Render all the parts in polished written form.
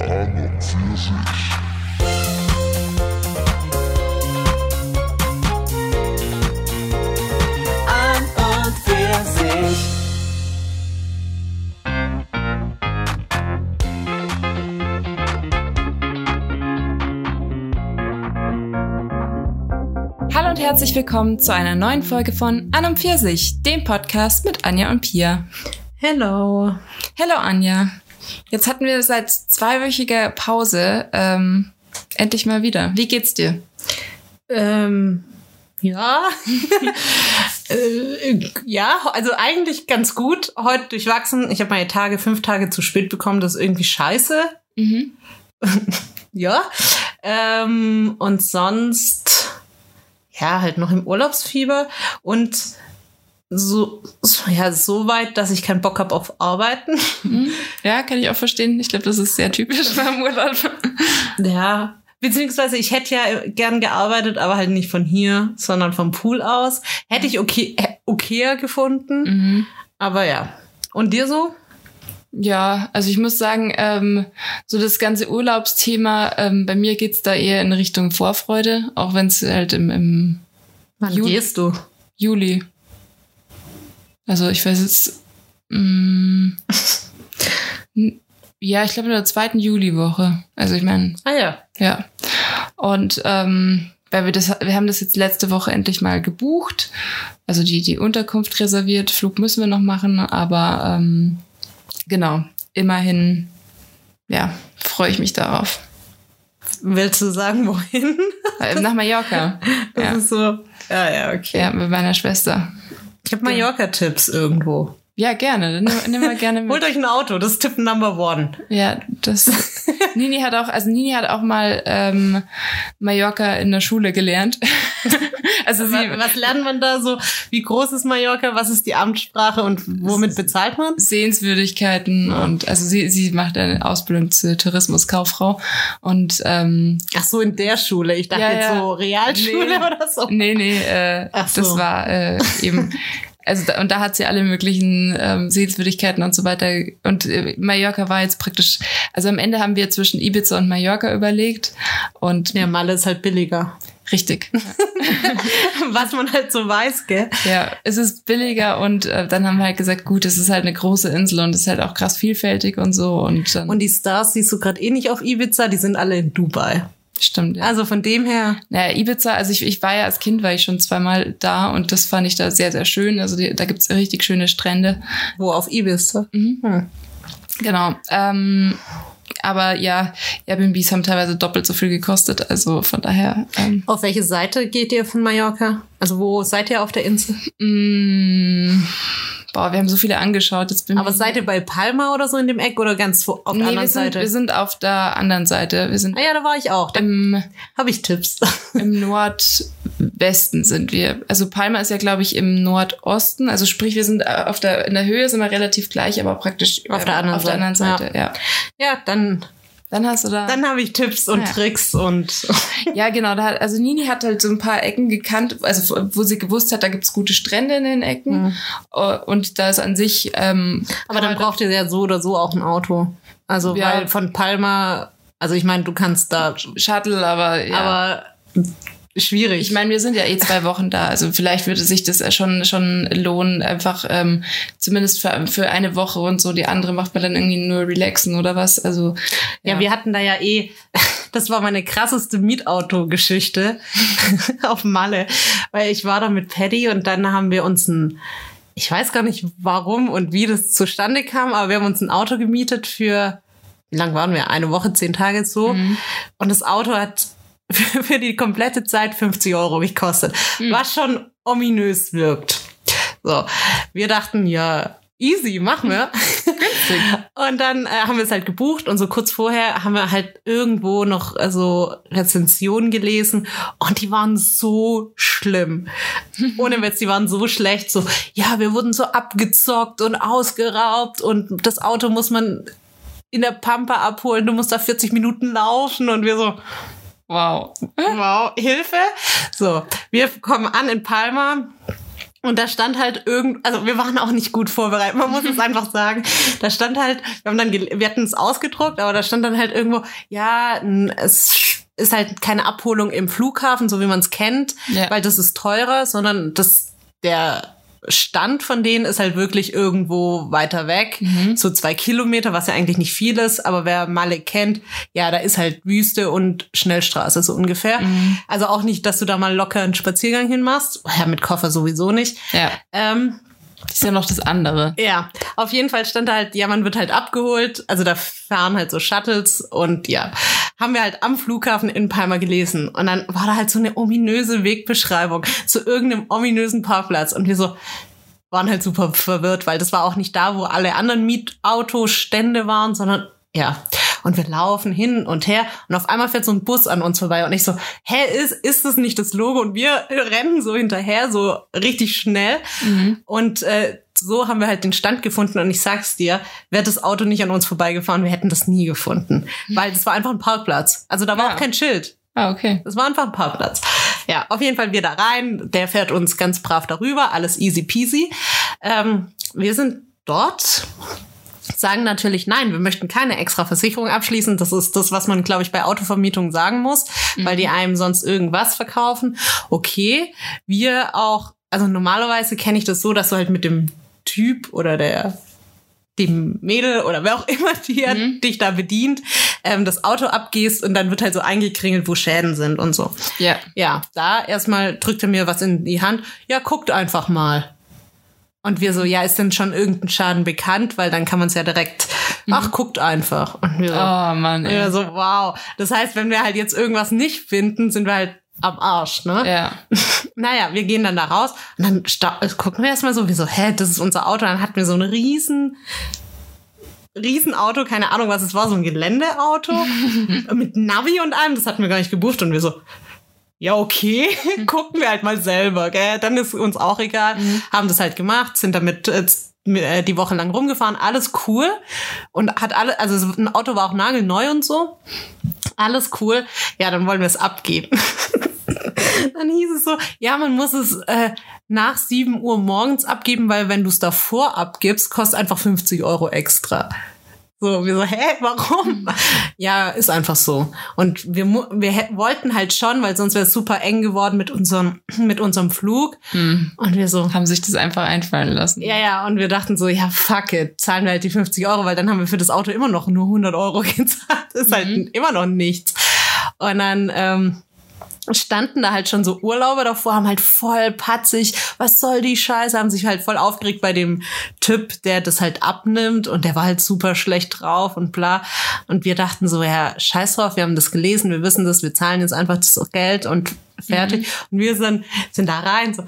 und Pfirsich. An und Pfirsich. Hallo und herzlich willkommen zu einer neuen Folge von An und Pfirsich, dem Podcast mit Anja und Pia. Hello. Hallo Anja. Jetzt hatten wir seit 2-wöchiger Pause endlich mal wieder. Wie geht's dir? Ja. Ja, also eigentlich ganz gut. Heute durchwachsen. Ich habe meine 5 Tage zu spät bekommen. Das ist irgendwie scheiße. Mhm. Ja. Und sonst, ja, halt noch im Urlaubsfieber. Und so weit, dass ich keinen Bock habe auf Arbeiten. Ja, kann ich auch verstehen. Ich glaube, das ist sehr typisch beim Urlaub. Ja, beziehungsweise ich hätte ja gern gearbeitet, aber halt nicht von hier, sondern vom Pool aus. Hätte ich okayer gefunden. Mhm. Aber ja. Und dir so? Ja, also ich muss sagen, so das ganze Urlaubsthema, bei mir geht's da eher in Richtung Vorfreude, auch wenn es halt im Wann gehst du? Juli. Also ich weiß jetzt, ja, ich glaube in der 2. Juliwoche. Also ich meine, ja. Und weil wir haben das jetzt letzte Woche endlich mal gebucht, also die Unterkunft reserviert, Flug müssen wir noch machen, aber genau, immerhin, ja, freue ich mich darauf. Willst du sagen, wohin? Nach Mallorca. Das ist so, ja, okay. Ja, mit meiner Schwester. Ich habe Mallorca-Tipps irgendwo. Ja, gerne. Dann nimm mal gerne mit. Holt euch ein Auto, das ist Tipp Number 1. Ja, Nini hat auch mal Mallorca in der Schule gelernt. Also was lernt man da so? Wie groß ist Mallorca? Was ist die Amtssprache und womit bezahlt man? Sehenswürdigkeiten und also sie macht eine Ausbildung zur Tourismuskauffrau und ach so, in der Schule. Ich dachte jetzt so Realschule oder so. Nee, das war eben. Also und da hat sie alle möglichen Sehenswürdigkeiten und so weiter. Und Mallorca war jetzt praktisch, also am Ende haben wir zwischen Ibiza und Mallorca überlegt. Und ja, Malle ist halt billiger. Richtig. Was man halt so weiß, gell? Ja, es ist billiger und dann haben wir halt gesagt, gut, es ist halt eine große Insel und es ist halt auch krass vielfältig und so. Und die Stars siehst du gerade nicht auf Ibiza, die sind alle in Dubai. Stimmt, ja. Also von dem her. Naja, Ibiza, also ich war ja als Kind, war ich schon 2-mal da und das fand ich da sehr, sehr schön. Also da gibt's richtig schöne Strände. Wo, auf Ibiza? Mhm. Genau. Aber ja, Airbnbs haben teilweise doppelt so viel gekostet, also von daher. Auf welche Seite geht ihr von Mallorca? Also wo seid ihr auf der Insel? Boah, wir haben so viele angeschaut. Aber seid ihr bei Palma oder so in dem Eck oder ganz auf der anderen Seite? Wir sind auf der anderen Seite. Wir sind ja, da war ich auch. Da habe ich Tipps. Im Nordwesten sind wir. Also Palma ist ja, glaube ich, im Nordosten. Also sprich, wir sind in der Höhe sind wir relativ gleich, aber praktisch auf der anderen Seite. Ja, Dann hast du da. Dann habe ich Tipps und Tricks und. Ja, genau. Also Nini hat halt so ein paar Ecken gekannt, also wo sie gewusst hat, da gibt's gute Strände in den Ecken. Und da ist an sich. Aber dann braucht ihr ja so oder so auch ein Auto. Also weil von Palma, also ich meine, du kannst da Shuttle, aber schwierig. Ich meine, wir sind ja 2 Wochen da, also vielleicht würde sich das schon lohnen, einfach zumindest für eine Woche und so. Die andere macht man dann irgendwie nur relaxen oder was. Also ja, wir hatten da ja das war meine krasseste Mietauto-Geschichte auf Malle, weil ich war da mit Paddy und dann haben wir uns ich weiß gar nicht warum und wie das zustande kam, aber wir haben uns ein Auto gemietet für, wie lang waren wir? 1 Woche, 10 Tage so. Und das Auto hat für die komplette Zeit 50 € gekostet, was schon ominös wirkt. So, wir dachten, ja, easy, machen wir. Und dann haben wir es halt gebucht und so kurz vorher haben wir halt irgendwo noch Rezensionen gelesen und die waren so schlimm. Ohne Witz, die waren so schlecht. So, ja, wir wurden so abgezockt und ausgeraubt und das Auto muss man in der Pampa abholen, du musst da 40 Minuten laufen und wir so, wow, Hilfe. So, wir kommen an in Palma Und da stand halt also wir waren auch nicht gut vorbereitet, man muss es einfach sagen. Da stand halt, wir hatten es ausgedruckt, aber da stand dann halt irgendwo, ja, es ist halt keine Abholung im Flughafen, so wie man es kennt, weil das ist teurer, sondern der Stand von denen ist halt wirklich irgendwo weiter weg, so 2 Kilometer, was ja eigentlich nicht viel ist, aber wer Malle kennt, ja, da ist halt Wüste und Schnellstraße, so ungefähr. Also auch nicht, dass du da mal locker einen Spaziergang hinmachst. Ja, mit Koffer sowieso nicht. Ja. Das ist ja noch das andere. Ja, auf jeden Fall stand da halt, ja, man wird halt abgeholt. Also da fahren halt so Shuttles und ja, haben wir halt am Flughafen in Palma gelesen. Und dann war da halt so eine ominöse Wegbeschreibung zu irgendeinem ominösen Parkplatz. Und wir so waren halt super verwirrt, weil das war auch nicht da, wo alle anderen Mietautostände waren, sondern ja. Und wir laufen hin und her und auf einmal fährt so ein Bus an uns vorbei und ich so, ist das nicht das Logo? Und wir rennen so hinterher, so richtig schnell. Und so haben wir halt den Stand gefunden und ich sag's dir, wäre das Auto nicht an uns vorbeigefahren, wir hätten das nie gefunden. Weil das war einfach ein Parkplatz. Also da war auch kein Schild. Ah, okay. Das war einfach ein Parkplatz. Ja, auf jeden Fall wir da rein, der fährt uns ganz brav darüber, alles easy peasy. Wir sind dort, sagen natürlich, nein, wir möchten keine extra Versicherung abschließen. Das ist das, was man, glaube ich, bei Autovermietung sagen muss, weil die einem sonst irgendwas verkaufen. Okay, wir auch, also normalerweise kenne ich das so, dass du halt mit dem Typ oder dem Mädel oder wer auch immer dich da bedient, das Auto abgehst und dann wird halt so eingekringelt, wo Schäden sind und so. Ja. Ja, da erstmal drückt er mir was in die Hand. Ja, guckt einfach mal. Und wir so, ja, ist denn schon irgendein Schaden bekannt? Weil dann kann man es ja direkt, guckt einfach. Und wir so, oh Mann, ey. Wir so, wow. Das heißt, wenn wir halt jetzt irgendwas nicht finden, sind wir halt am Arsch, ne? Ja. Naja, wir gehen dann da raus und dann gucken wir erstmal so, wie so, das ist unser Auto. Dann hatten wir so ein riesen Auto, keine Ahnung, was es war, so ein Geländeauto mit Navi und allem. Das hatten wir gar nicht gebucht und wir so, ja, okay, gucken wir halt mal selber, gell? Dann ist uns auch egal. Haben das halt gemacht, sind damit die Woche lang rumgefahren, alles cool. Und also ein Auto war auch nagelneu und so. Alles cool. Ja, dann wollen wir es abgeben. Dann hieß es so, ja, man muss es nach 7 Uhr morgens abgeben, weil wenn du es davor abgibst, kostet einfach 50 € extra. So, wir so, warum? Ja, ist einfach so. Und wir wollten halt schon, weil sonst wäre es super eng geworden mit unserem Flug. Und wir so. Haben sich das einfach einfallen lassen. Ja, und wir dachten so, ja, fuck it, zahlen wir halt die 50 €, weil dann haben wir für das Auto immer noch nur 100 € gezahlt. Das ist halt immer noch nichts. Und dann, standen da halt schon so Urlauber davor, haben halt voll patzig, was soll die Scheiße, haben sich halt voll aufgeregt bei dem Typ, der das halt abnimmt und der war halt super schlecht drauf und bla. Und wir dachten so, ja, scheiß drauf, wir haben das gelesen, wir wissen das, wir zahlen jetzt einfach das Geld und fertig. Und wir sind da rein, so,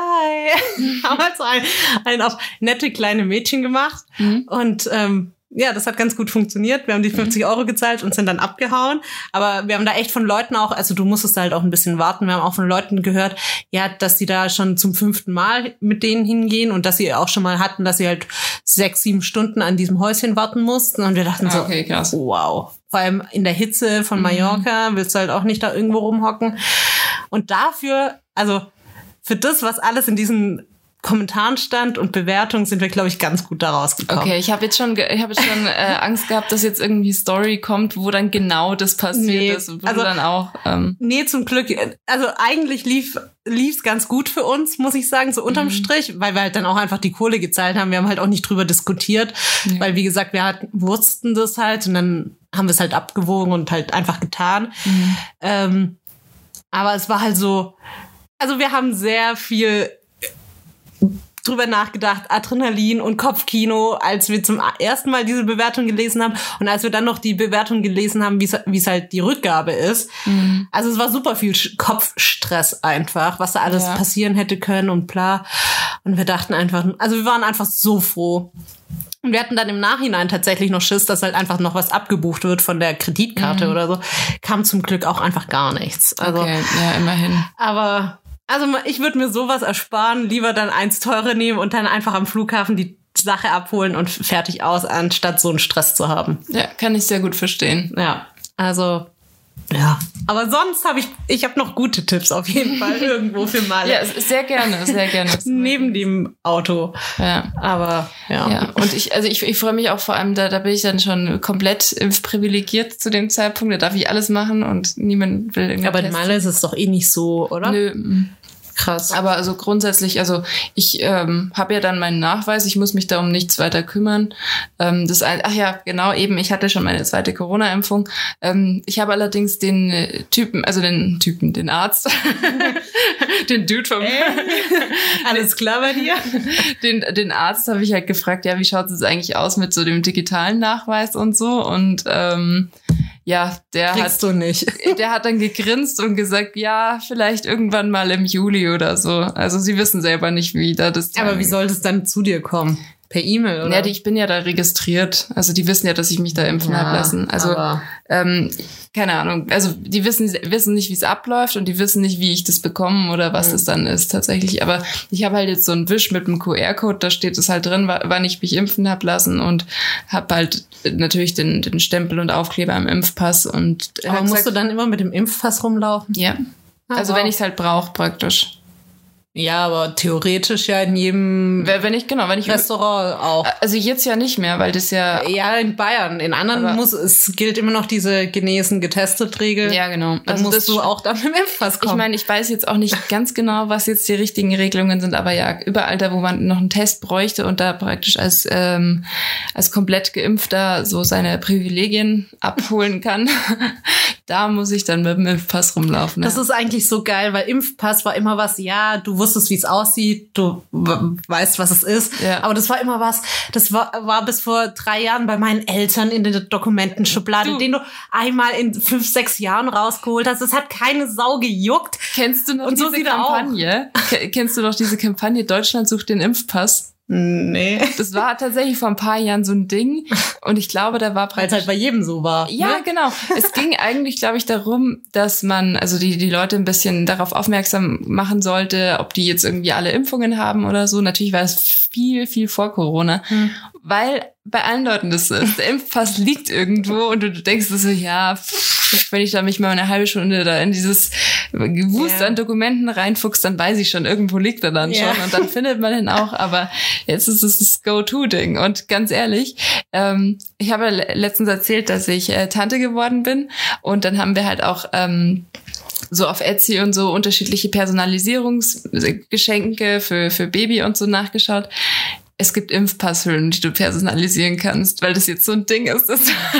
hi, haben halt so ein auf nette kleine Mädchen gemacht und ja, das hat ganz gut funktioniert. Wir haben die 50 € gezahlt und sind dann abgehauen. Aber wir haben da echt von Leuten auch, also du musstest da halt auch ein bisschen warten. Wir haben auch von Leuten gehört, ja, dass die da schon zum 5. Mal mit denen hingehen und dass sie auch schon mal hatten, dass sie halt 6-7 Stunden an diesem Häuschen warten mussten. Und wir dachten so, okay, krass. Wow. Vor allem in der Hitze von Mallorca willst du halt auch nicht da irgendwo rumhocken. Und dafür, also für das, was alles in diesen Kommentaren stand und Bewertungen, sind wir, glaube ich, ganz gut da rausgekommen. Okay, ich habe jetzt schon Angst gehabt, dass jetzt irgendwie Story kommt, wo dann genau das passiert ist. Und wo du dann auch nee, zum Glück. Also eigentlich lief's ganz gut für uns, muss ich sagen, so unterm Strich, weil wir halt dann auch einfach die Kohle gezahlt haben. Wir haben halt auch nicht drüber diskutiert, weil, wie gesagt, wir wussten das halt und dann haben wir es halt abgewogen und halt einfach getan. Aber es war halt so, also wir haben sehr viel drüber nachgedacht, Adrenalin und Kopfkino, als wir zum ersten Mal diese Bewertung gelesen haben und als wir dann noch die Bewertung gelesen haben, wie es halt die Rückgabe ist. Also es war super viel Kopfstress einfach, was da alles passieren hätte können und bla. Und wir dachten einfach, also wir waren einfach so froh. Und wir hatten dann im Nachhinein tatsächlich noch Schiss, dass halt einfach noch was abgebucht wird von der Kreditkarte oder so. Kam zum Glück auch einfach gar nichts. Also, okay, ja, immerhin. Aber also ich würde mir sowas ersparen, lieber dann eins teurer nehmen und dann einfach am Flughafen die Sache abholen und fertig aus, anstatt so einen Stress zu haben. Ja, kann ich sehr gut verstehen. Ja, also Ja, aber sonst habe ich habe noch gute Tipps auf jeden Fall irgendwo für Malle. Ja, sehr gerne, sehr gerne. Neben dem Auto. Ja. Aber ja. Und ich freue mich auch vor allem, da bin ich dann schon komplett privilegiert zu dem Zeitpunkt. Da darf ich alles machen und niemand will irgendwas. Aber in Malle ist es doch eh nicht so, oder? Nö. Krass. Aber also grundsätzlich, also ich habe ja dann meinen Nachweis, ich muss mich da um nichts weiter kümmern. Ach ja, genau, eben, ich hatte schon meine zweite Corona-Impfung. Ich habe allerdings den Arzt, den Dude vom... Alles klar bei dir? Den Arzt habe ich halt gefragt, ja, wie schaut es eigentlich aus mit so dem digitalen Nachweis und so? Und ja, der hat dann gegrinst und gesagt, ja, vielleicht irgendwann mal im Juli oder so. Also sie wissen selber nicht, wie da das... Aber wie soll das dann zu dir kommen? Per E-Mail, oder? Ja, ich bin ja da registriert. Also die wissen ja, dass ich mich da impfen habe lassen. Also keine Ahnung. Also die wissen nicht, wie es abläuft und die wissen nicht, wie ich das bekomme oder was das dann ist tatsächlich. Aber ich habe halt jetzt so einen Wisch mit einem QR-Code, da steht es halt drin, wann ich mich impfen habe lassen und habe halt natürlich den Stempel und Aufkleber am Impfpass. Aber musst du dann immer mit dem Impfpass rumlaufen? Ja. Also wenn ich es halt brauche praktisch. Ja, aber theoretisch ja in jedem Restaurant auch. Also jetzt ja nicht mehr, weil das ja... Ja, in Bayern. In anderen es gilt immer noch diese genesen getestet Regel. Ja, genau. Dann musst du auch dann mit dem Impfpass kommen. Ich meine, ich weiß jetzt auch nicht ganz genau, was jetzt die richtigen Regelungen sind, aber ja, überall da, wo man noch einen Test bräuchte und da praktisch als komplett Geimpfter so seine Privilegien abholen kann, da muss ich dann mit dem Impfpass rumlaufen. Das ist eigentlich so geil, weil Impfpass war immer was, ja, du wusstest, wie es aussieht, du weißt, was es ist. Ja. Aber das war immer was, das war bis vor 3 Jahren bei meinen Eltern in der Dokumentenschublade, den du einmal in 5, 6 Jahren rausgeholt hast. Das hat keine Sau gejuckt. Kennst du noch diese Kampagne? Kennst du noch diese Kampagne Deutschland sucht den Impfpass? Nee. Das war tatsächlich vor ein paar Jahren so ein Ding. Und ich glaube, da war weil es halt bei jedem so war. Ja, ne? Genau. Es ging eigentlich, glaube ich, darum, dass man, also die Leute ein bisschen darauf aufmerksam machen sollte, ob die jetzt irgendwie alle Impfungen haben oder so. Natürlich war es viel, viel vor Corona. Weil bei allen Leuten das ist. Der Impfpass liegt irgendwo und du denkst so, ja, wenn ich da mich mal eine halbe Stunde da in dieses Gewust an Dokumenten reinfuchs, dann weiß ich schon, irgendwo liegt er dann schon und dann findet man ihn auch. Aber jetzt ist es das Go-To-Ding. Und ganz ehrlich, ich habe letztens erzählt, dass ich Tante geworden bin und dann haben wir halt auch so auf Etsy und so unterschiedliche Personalisierungsgeschenke für Baby und so nachgeschaut. Es gibt Impfpasshüllen, die du personalisieren kannst, weil das jetzt so ein Ding ist.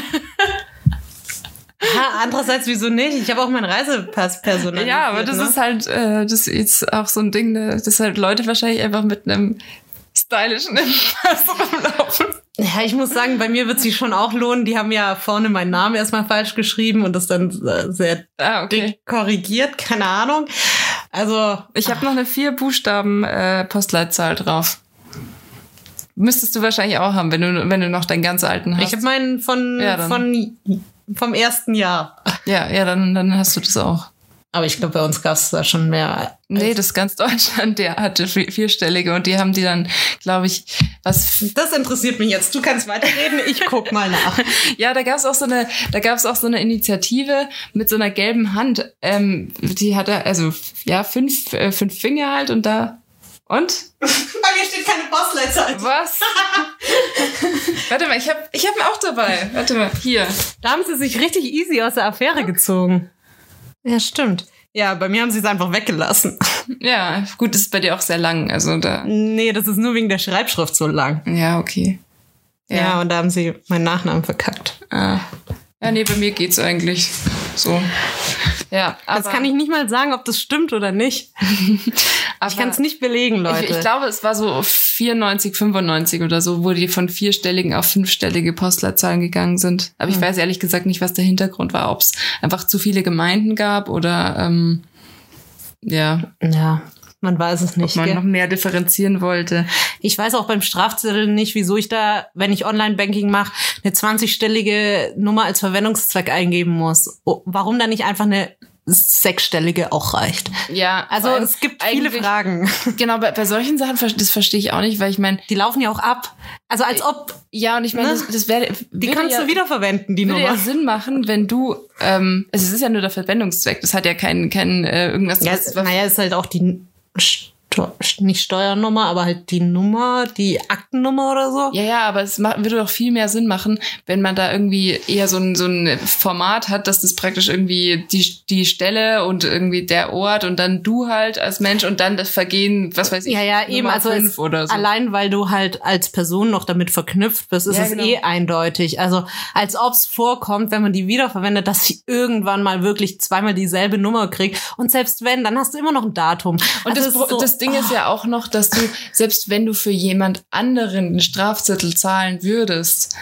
Andererseits, wieso nicht? Ich habe auch meinen Reisepass personalisiert. Ja, aber das ist halt, das ist jetzt auch so ein Ding, dass halt Leute wahrscheinlich einfach mit einem stylischen Impfpass rumlaufen. Ja, ich muss sagen, bei mir wird sich schon auch lohnen. Die haben ja vorne meinen Namen erstmal falsch geschrieben und das dann sehr dick korrigiert. Keine Ahnung. Also ich habe noch eine 4 Buchstaben Postleitzahl drauf. Müsstest du wahrscheinlich auch haben, wenn du noch deinen ganz alten hast. Ich habe meinen vom 1. Jahr. Ja, dann hast du das auch. Aber ich glaube, bei uns gab es da schon mehr. Nee, das ist ganz Deutschland, der hatte 4-stellige und die haben die dann, glaube ich, was... Das interessiert mich jetzt. Du kannst weiterreden, ich guck mal nach. Ja, da gab's auch so eine Initiative mit so einer gelben Hand. Die hatte, also, ja, 5 Finger halt und da... Und? Bei mir steht keine Postleitzahl. Was? Warte mal, ich hab ihn auch dabei. Warte mal, hier. Da haben sie sich richtig easy aus der Affäre gezogen. Ja, stimmt. Ja, bei mir haben sie es einfach weggelassen. Ja, gut, das ist bei dir auch sehr lang. Also da. Nee, das ist nur wegen der Schreibschrift so lang. Ja, okay. Ja, und da haben sie meinen Nachnamen verkackt. Ah. Ja, nee, bei mir geht's eigentlich so. Ja, aber das kann ich nicht mal sagen, ob das stimmt oder nicht. Ich kann es nicht belegen, Leute. Ich glaube, es war so 94, 95 oder so, wo die von 4-stelligen auf 5-stellige Postleitzahlen gegangen sind. Aber ich weiß ehrlich gesagt nicht, was der Hintergrund war. Ob es einfach zu viele Gemeinden gab oder Ja, man weiß es nicht. Ob man noch mehr differenzieren wollte. Ich weiß auch beim Strafzettel nicht, wieso ich da, wenn ich Online-Banking mache, eine 20-stellige Nummer als Verwendungszweck eingeben muss. Warum dann nicht einfach eine Sechsstellige auch reicht. Ja. Also es gibt viele Fragen. Genau, bei solchen Sachen, das verstehe ich auch nicht, weil ich meine... Die laufen ja auch ab. Also als ob... Ja, und ich meine, das wäre... Die kannst du wiederverwenden, die Nummer. Würde ja Sinn machen, wenn du... es ist ja nur der Verwendungszweck. Das hat ja kein irgendwas... Ja, ist halt auch die... nicht Steuernummer, aber halt die Nummer, die Aktennummer oder so. Ja, aber es würde doch viel mehr Sinn machen, wenn man da irgendwie eher so ein Format hat, dass das praktisch irgendwie die Stelle und irgendwie der Ort und dann du halt als Mensch und dann das Vergehen, was weiß ich. Ja, eben, also oder so. Allein, weil du halt als Person noch damit verknüpft bist, ist es eindeutig. Also als ob es vorkommt, wenn man die wiederverwendet, dass ich irgendwann mal wirklich zweimal dieselbe Nummer kriege. Und selbst wenn, dann hast du immer noch ein Datum. Und also das Ding ist ja auch noch, dass du, selbst wenn du für jemand anderen einen Strafzettel zahlen würdest,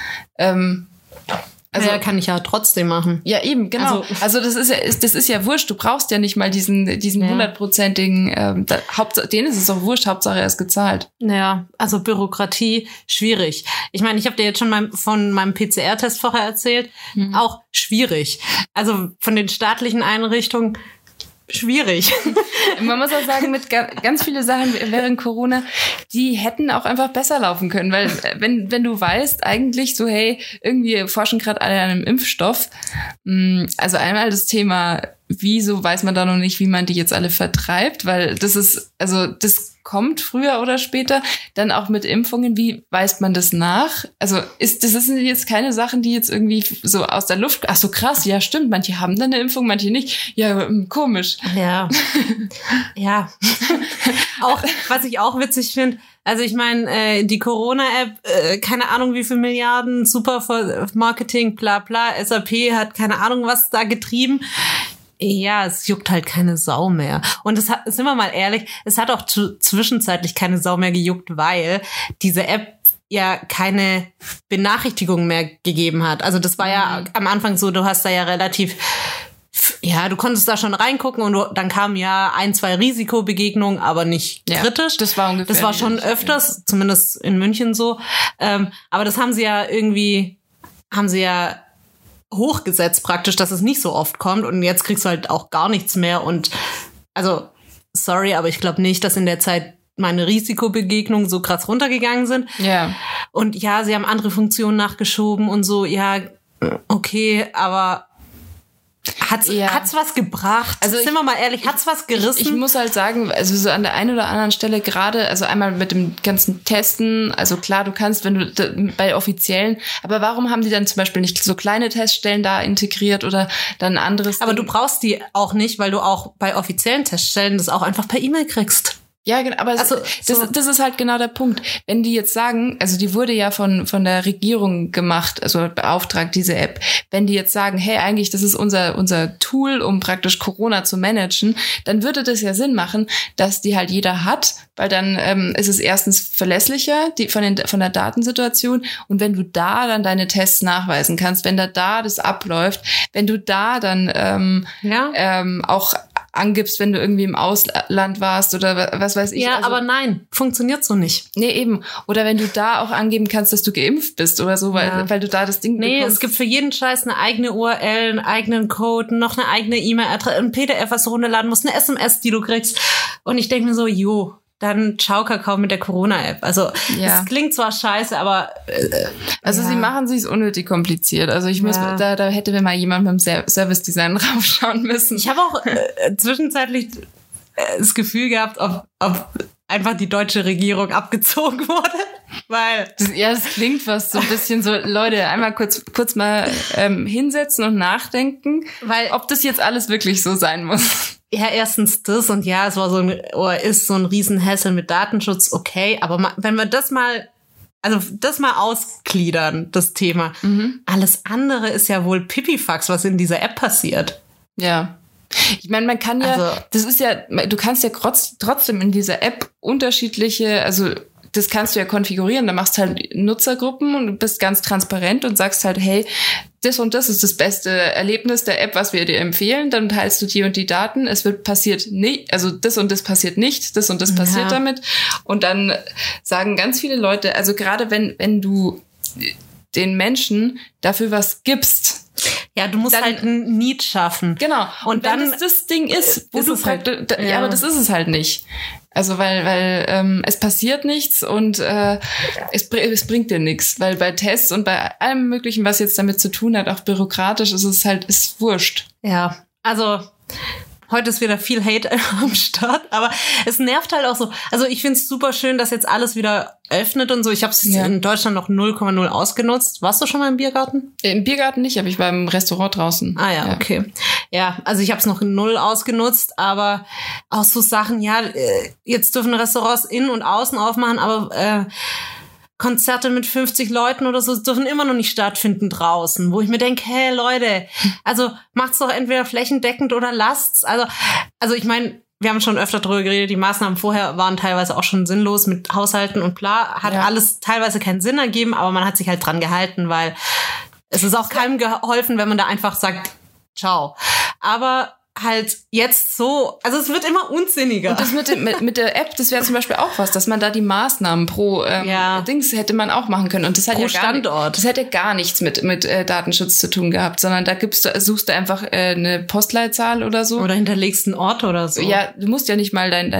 kann ich ja trotzdem machen. Ja, eben, genau. Also das ist ja wurscht. Du brauchst ja nicht mal diesen 100%igen, denen ist es auch wurscht, Hauptsache er ist gezahlt. Ja, also Bürokratie, schwierig. Ich meine, ich habe dir jetzt schon von meinem PCR-Test vorher erzählt, auch schwierig. Also von den staatlichen Einrichtungen schwierig. Man muss auch sagen, mit ganz viele Sachen während Corona, die hätten auch einfach besser laufen können, weil wenn du weißt eigentlich so, hey, irgendwie forschen gerade alle an einem Impfstoff, also einmal das Thema, wieso weiß man da noch nicht, wie man die jetzt alle vertreibt, weil das kommt früher oder später, dann auch mit Impfungen, wie weist man das nach? Also das sind jetzt keine Sachen, die jetzt irgendwie so aus der Luft, ach so krass, ja stimmt, manche haben dann eine Impfung, manche nicht, ja komisch. Ja, ja. Auch, was ich auch witzig finde, also ich meine, die Corona-App, keine Ahnung wie viel Milliarden, super für Marketing, bla bla, SAP hat keine Ahnung was da getrieben. Ja, es juckt halt keine Sau mehr. Und sind wir mal ehrlich, es hat auch zwischenzeitlich keine Sau mehr gejuckt, weil diese App ja keine Benachrichtigung mehr gegeben hat. Also das war ja am Anfang so, du hast da ja relativ, du konntest da schon reingucken und dann kamen ja 1, 2 Risikobegegnungen, aber nicht kritisch. Das war ungefähr. Das war schon öfters, zumindest in München so. Aber das haben sie ja hochgesetzt praktisch, dass es nicht so oft kommt und jetzt kriegst du halt auch gar nichts mehr und also, sorry, aber ich glaube nicht, dass in der Zeit meine Risikobegegnungen so krass runtergegangen sind. Ja. Und ja, sie haben andere Funktionen nachgeschoben und so, ja, okay, aber hat's was gebracht? Also sind wir mal ehrlich, hat's was gerissen? Ich muss halt sagen, also so an der einen oder anderen Stelle gerade, also einmal mit dem ganzen Testen, also klar, du kannst, wenn du bei offiziellen, aber warum haben die dann zum Beispiel nicht so kleine Teststellen da integriert oder dann anderes? Aber du brauchst die auch nicht, weil du auch bei offiziellen Teststellen das auch einfach per E-Mail kriegst. Ja, genau, aber das ist halt genau der Punkt. Wenn die jetzt sagen, also die wurde ja von der Regierung gemacht, also beauftragt, diese App. Wenn die jetzt sagen, hey, eigentlich, das ist unser Tool, um praktisch Corona zu managen, dann würde das ja Sinn machen, dass die halt jeder hat, weil dann ist es erstens verlässlicher von der Datensituation und wenn du da dann deine Tests nachweisen kannst, wenn da das abläuft, wenn du da dann auch angibst, wenn du irgendwie im Ausland warst oder was weiß ich. Ja, also, aber nein, funktioniert so nicht. Nee, eben. Oder wenn du da auch angeben kannst, dass du geimpft bist oder so, weil du da das Ding bekommst. Es gibt für jeden Scheiß eine eigene URL, einen eigenen Code, noch eine eigene E-Mail-Adresse, ein PDF, was du runterladen musst, eine SMS, die du kriegst. Und ich denke mir so, dann ciao Kakao mit der Corona-App. Also es klingt zwar scheiße, aber sie machen sich's unnötig kompliziert. Also ich muss, da hätte mir mal jemand mit dem Service-Design raufschauen müssen. Ich habe auch zwischenzeitlich das Gefühl gehabt, ob einfach die deutsche Regierung abgezogen wurde. Weil das klingt fast so ein bisschen so, Leute, einmal kurz mal hinsetzen und nachdenken, weil ob das jetzt alles wirklich so sein muss. Ja, erstens das und es war ist so ein Riesenhassel mit Datenschutz, okay, aber wenn wir das mal ausgliedern, das Thema, alles andere ist ja wohl Pipifax, was in dieser App passiert. Ja. Ich meine, man kann du kannst ja trotzdem in dieser App unterschiedliche, also das kannst du ja konfigurieren, da machst halt Nutzergruppen und du bist ganz transparent und sagst halt, hey, das und das ist das beste Erlebnis der App, was wir dir empfehlen, dann teilst du die und die Daten, passiert nicht, also das und das passiert nicht, das und das passiert damit und dann sagen ganz viele Leute, also gerade wenn du den Menschen dafür was gibst, Ja, du musst dann, halt ein Need schaffen. Genau. Und dann wenn das Ding ist, wo du halt, ja, aber das ist es halt nicht. Also weil es passiert nichts und es bringt dir nichts, weil bei Tests und bei allem Möglichen, was jetzt damit zu tun hat, auch bürokratisch, ist es halt ist wurscht. Ja, also heute ist wieder viel Hate am Start, aber es nervt halt auch so. Also ich find's super schön, dass jetzt alles wieder öffnet und so. Ich habe es in Deutschland noch 0,0 ausgenutzt. Warst du schon mal im Biergarten? Im Biergarten nicht, aber ich war im Restaurant draußen. Ah ja, okay. Ja, also ich habe es noch 0 ausgenutzt, aber auch so Sachen, ja, jetzt dürfen Restaurants innen und außen aufmachen, aber Konzerte mit 50 Leuten oder so dürfen immer noch nicht stattfinden draußen, wo ich mir denke, hey Leute, also macht's doch entweder flächendeckend oder lasst's. Also ich meine, wir haben schon öfter drüber geredet, die Maßnahmen vorher waren teilweise auch schon sinnlos mit Haushalten und bla, hat alles teilweise keinen Sinn ergeben, aber man hat sich halt dran gehalten, weil es ist auch keinem geholfen, wenn man da einfach sagt, ciao. Aber halt jetzt so, also es wird immer unsinniger. Und das mit der App, das wäre zum Beispiel auch was, dass man da die Maßnahmen pro Dings hätte man auch machen können. Und das hat pro Standort. Das hätte gar nichts mit Datenschutz zu tun gehabt, sondern da suchst du einfach eine Postleitzahl oder so. Oder hinterlegst einen Ort oder so. Ja, du musst ja nicht mal dein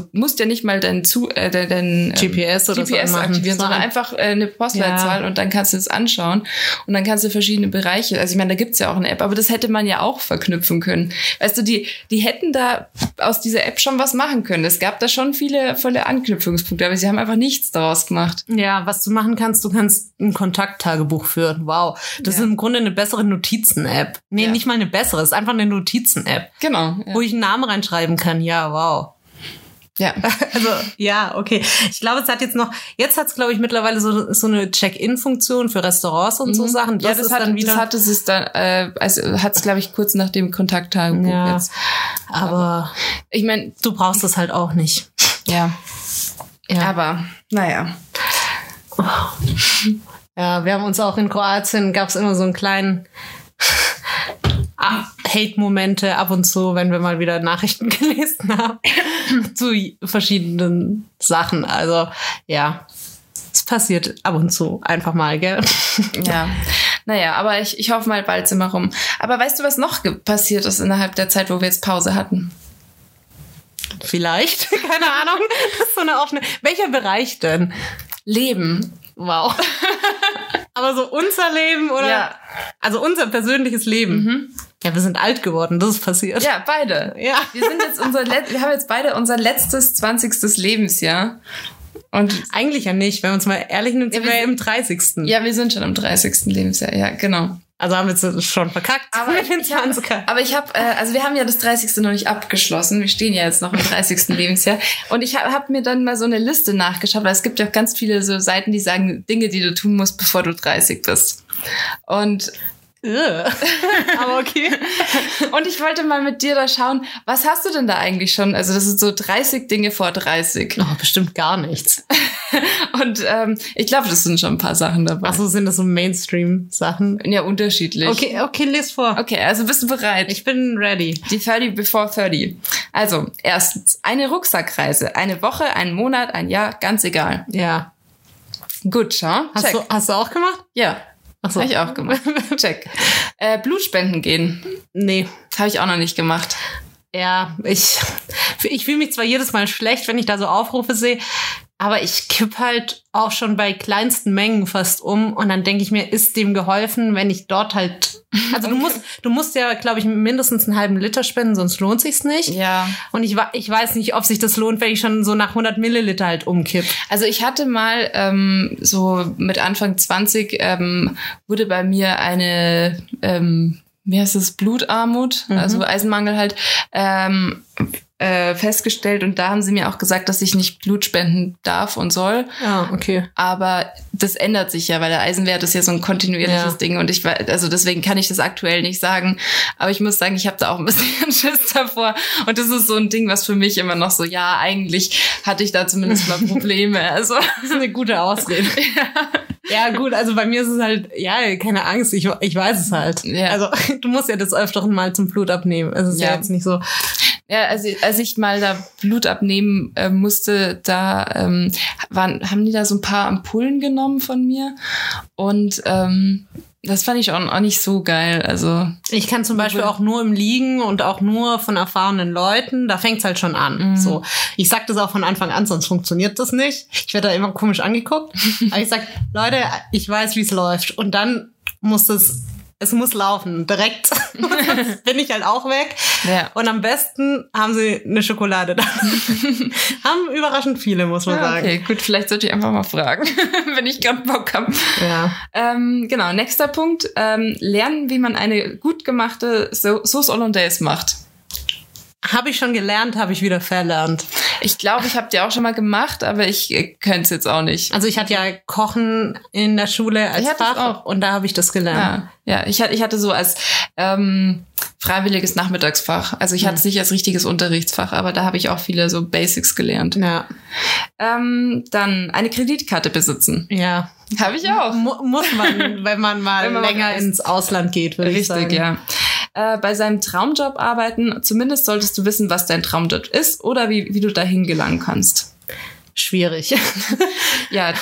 GPS oder GPS so aktivieren, sondern einfach eine Postleitzahl und dann kannst du es anschauen und dann kannst du verschiedene Bereiche, also ich meine, da gibt's ja auch eine App, aber das hätte man ja auch verknüpfen können. Weißt du, die hätten da aus dieser App schon was machen können. Es gab da schon viele Anknüpfungspunkte, aber sie haben einfach nichts daraus gemacht. Ja, was du machen kannst, du kannst ein Kontakttagebuch führen. Wow. Das ist im Grunde eine bessere Notizen-App. Nee, nicht mal eine bessere, es ist einfach eine Notizen-App. Genau. Ja. Wo ich einen Namen reinschreiben kann. Ja, wow. Ja. Also, ja, okay. Ich glaube, jetzt hat's, glaube ich, mittlerweile so eine Check-in-Funktion für Restaurants und so Sachen. Das hatte es dann, also hat's, glaube ich, kurz nach dem Kontakttagebuch jetzt. Aber ich meine, du brauchst das halt auch nicht. Ja. Aber, naja. Ja, wir haben uns auch in Kroatien, gab's immer so einen kleinen Hate-Momente ab und zu, wenn wir mal wieder Nachrichten gelesen haben zu verschiedenen Sachen. Also ja, es passiert ab und zu einfach mal, gell? Ja, naja, aber ich hoffe mal, bald sind wir rum. Aber weißt du, was noch passiert ist innerhalb der Zeit, wo wir jetzt Pause hatten? Vielleicht, keine Ahnung. Das ist so eine offene. Welcher Bereich denn? Leben. Wow. Aber so unser Leben oder? Ja. Also unser persönliches Leben. Mhm. Ja, wir sind alt geworden, das ist passiert. Ja, beide. Ja. Wir haben jetzt beide unser letztes 20. Lebensjahr. Und eigentlich ja nicht, wenn wir uns mal ehrlich sind, sind wir im 30. Ja, wir sind schon im 30. Lebensjahr, ja, genau. Also haben wir jetzt schon verkackt. Aber ich habe, also wir haben ja das 30. noch nicht abgeschlossen. Wir stehen ja jetzt noch im 30. Lebensjahr. Und ich hab mir dann mal so eine Liste nachgeschaut, weil es gibt ja auch ganz viele so Seiten, die sagen Dinge, die du tun musst, bevor du 30 bist. Und aber okay. Und ich wollte mal mit dir da schauen, was hast du denn da eigentlich schon? Also das sind so 30 Dinge vor 30. Oh, bestimmt gar nichts. Und ich glaube, das sind schon ein paar Sachen dabei. Ach so, sind das so Mainstream-Sachen? Ja, unterschiedlich. Okay, lies vor. Okay, also bist du bereit? Ich bin ready. Die 30 before 30. Also, erstens, eine Rucksackreise. Eine Woche, einen Monat, ein Jahr, ganz egal. Ja. Gut, schau. Hast du auch gemacht? Ja. Ach so. Habe ich auch gemacht. Check. Blutspenden gehen. Nee. Habe ich auch noch nicht gemacht. Ja, ich fühle mich zwar jedes Mal schlecht, wenn ich da so Aufrufe sehe, aber ich kipp halt auch schon bei kleinsten Mengen fast um und dann denke ich mir, ist dem geholfen, wenn ich dort halt, also du musst ja, glaube ich, mindestens einen halben Liter spenden, sonst lohnt sich's nicht. Ja. Und ich weiß nicht, ob sich das lohnt, wenn ich schon so nach 100 Milliliter halt umkipp. Also ich hatte mal so mit Anfang 20 wurde bei mir eine wie heißt es, Blutarmut, also Eisenmangel halt, festgestellt und da haben sie mir auch gesagt, dass ich nicht Blut spenden darf und soll. Ja, okay. Aber das ändert sich ja, weil der Eisenwert ist ja so ein kontinuierliches Ding und also deswegen kann ich das aktuell nicht sagen. Aber ich muss sagen, ich habe da auch ein bisschen Schiss davor und das ist so ein Ding, was für mich immer noch so, ja, eigentlich hatte ich da zumindest mal Probleme. Also das ist eine gute Ausrede. Ja, gut, also bei mir ist es halt, ja, keine Angst, ich weiß es halt. Ja. Also du musst ja des Öfteren mal zum Blut abnehmen. Es ist ja jetzt nicht so. Ja, als ich mal da Blut abnehmen musste, da haben die da so ein paar Ampullen genommen von mir und das fand ich auch nicht so geil. Also ich kann zum Beispiel auch nur im Liegen und auch nur von erfahrenen Leuten, da fängt's halt schon an. So, ich sag das auch von Anfang an, sonst funktioniert das nicht. Ich werde da immer komisch angeguckt. Aber ich sag, Leute, ich weiß, wie es läuft. Und dann muss es muss laufen, direkt. Bin ich halt auch weg. Ja. Und am besten haben sie eine Schokolade da. Haben überraschend viele, muss man sagen. Okay, gut, vielleicht sollte ich einfach mal fragen, wenn ich gerade Bock habe. Ja. Genau, nächster Punkt. Lernen, wie man eine gut gemachte Sauce Hollandaise macht. Habe ich schon gelernt, habe ich wieder verlernt. Ich glaube, ich habe die auch schon mal gemacht, aber ich könnte es jetzt auch nicht. Also ich hatte ja Kochen in der Schule als Fach und da habe ich das gelernt. Ja, ich hatte so als freiwilliges Nachmittagsfach. Also ich hatte es nicht als richtiges Unterrichtsfach, aber da habe ich auch viele so Basics gelernt. Ja. Dann eine Kreditkarte besitzen. Ja. Habe ich auch. Muss man, wenn man mal länger ins Ausland geht, würde ich sagen. Richtig, ja. Bei seinem Traumjob arbeiten, zumindest solltest du wissen, was dein Traumjob ist oder wie du dahin gelangen kannst. Schwierig. Ja,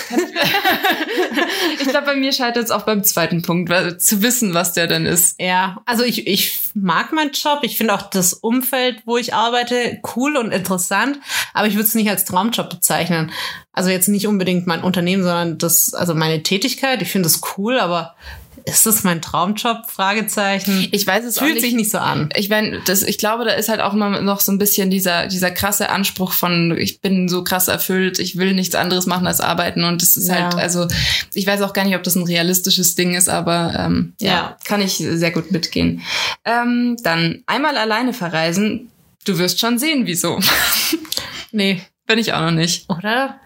ich glaube, bei mir scheitert es auch beim zweiten Punkt, zu wissen, was der denn ist. Ja, also ich mag meinen Job. Ich finde auch das Umfeld, wo ich arbeite, cool und interessant. Aber ich würde es nicht als Traumjob bezeichnen. Also jetzt nicht unbedingt mein Unternehmen, sondern also meine Tätigkeit. Ich finde es cool, aber ist das mein Traumjob? Fragezeichen. Ich weiß es auch nicht. Fühlt sich nicht so an. Ich glaube, da ist halt auch immer noch so ein bisschen dieser krasse Anspruch von, ich bin so krass erfüllt, ich will nichts anderes machen als arbeiten. Und das ist halt, also ich weiß auch gar nicht, ob das ein realistisches Ding ist, aber kann ich sehr gut mitgehen. Dann einmal alleine verreisen. Du wirst schon sehen, wieso. Nee. Bin ich auch noch nicht. Oder?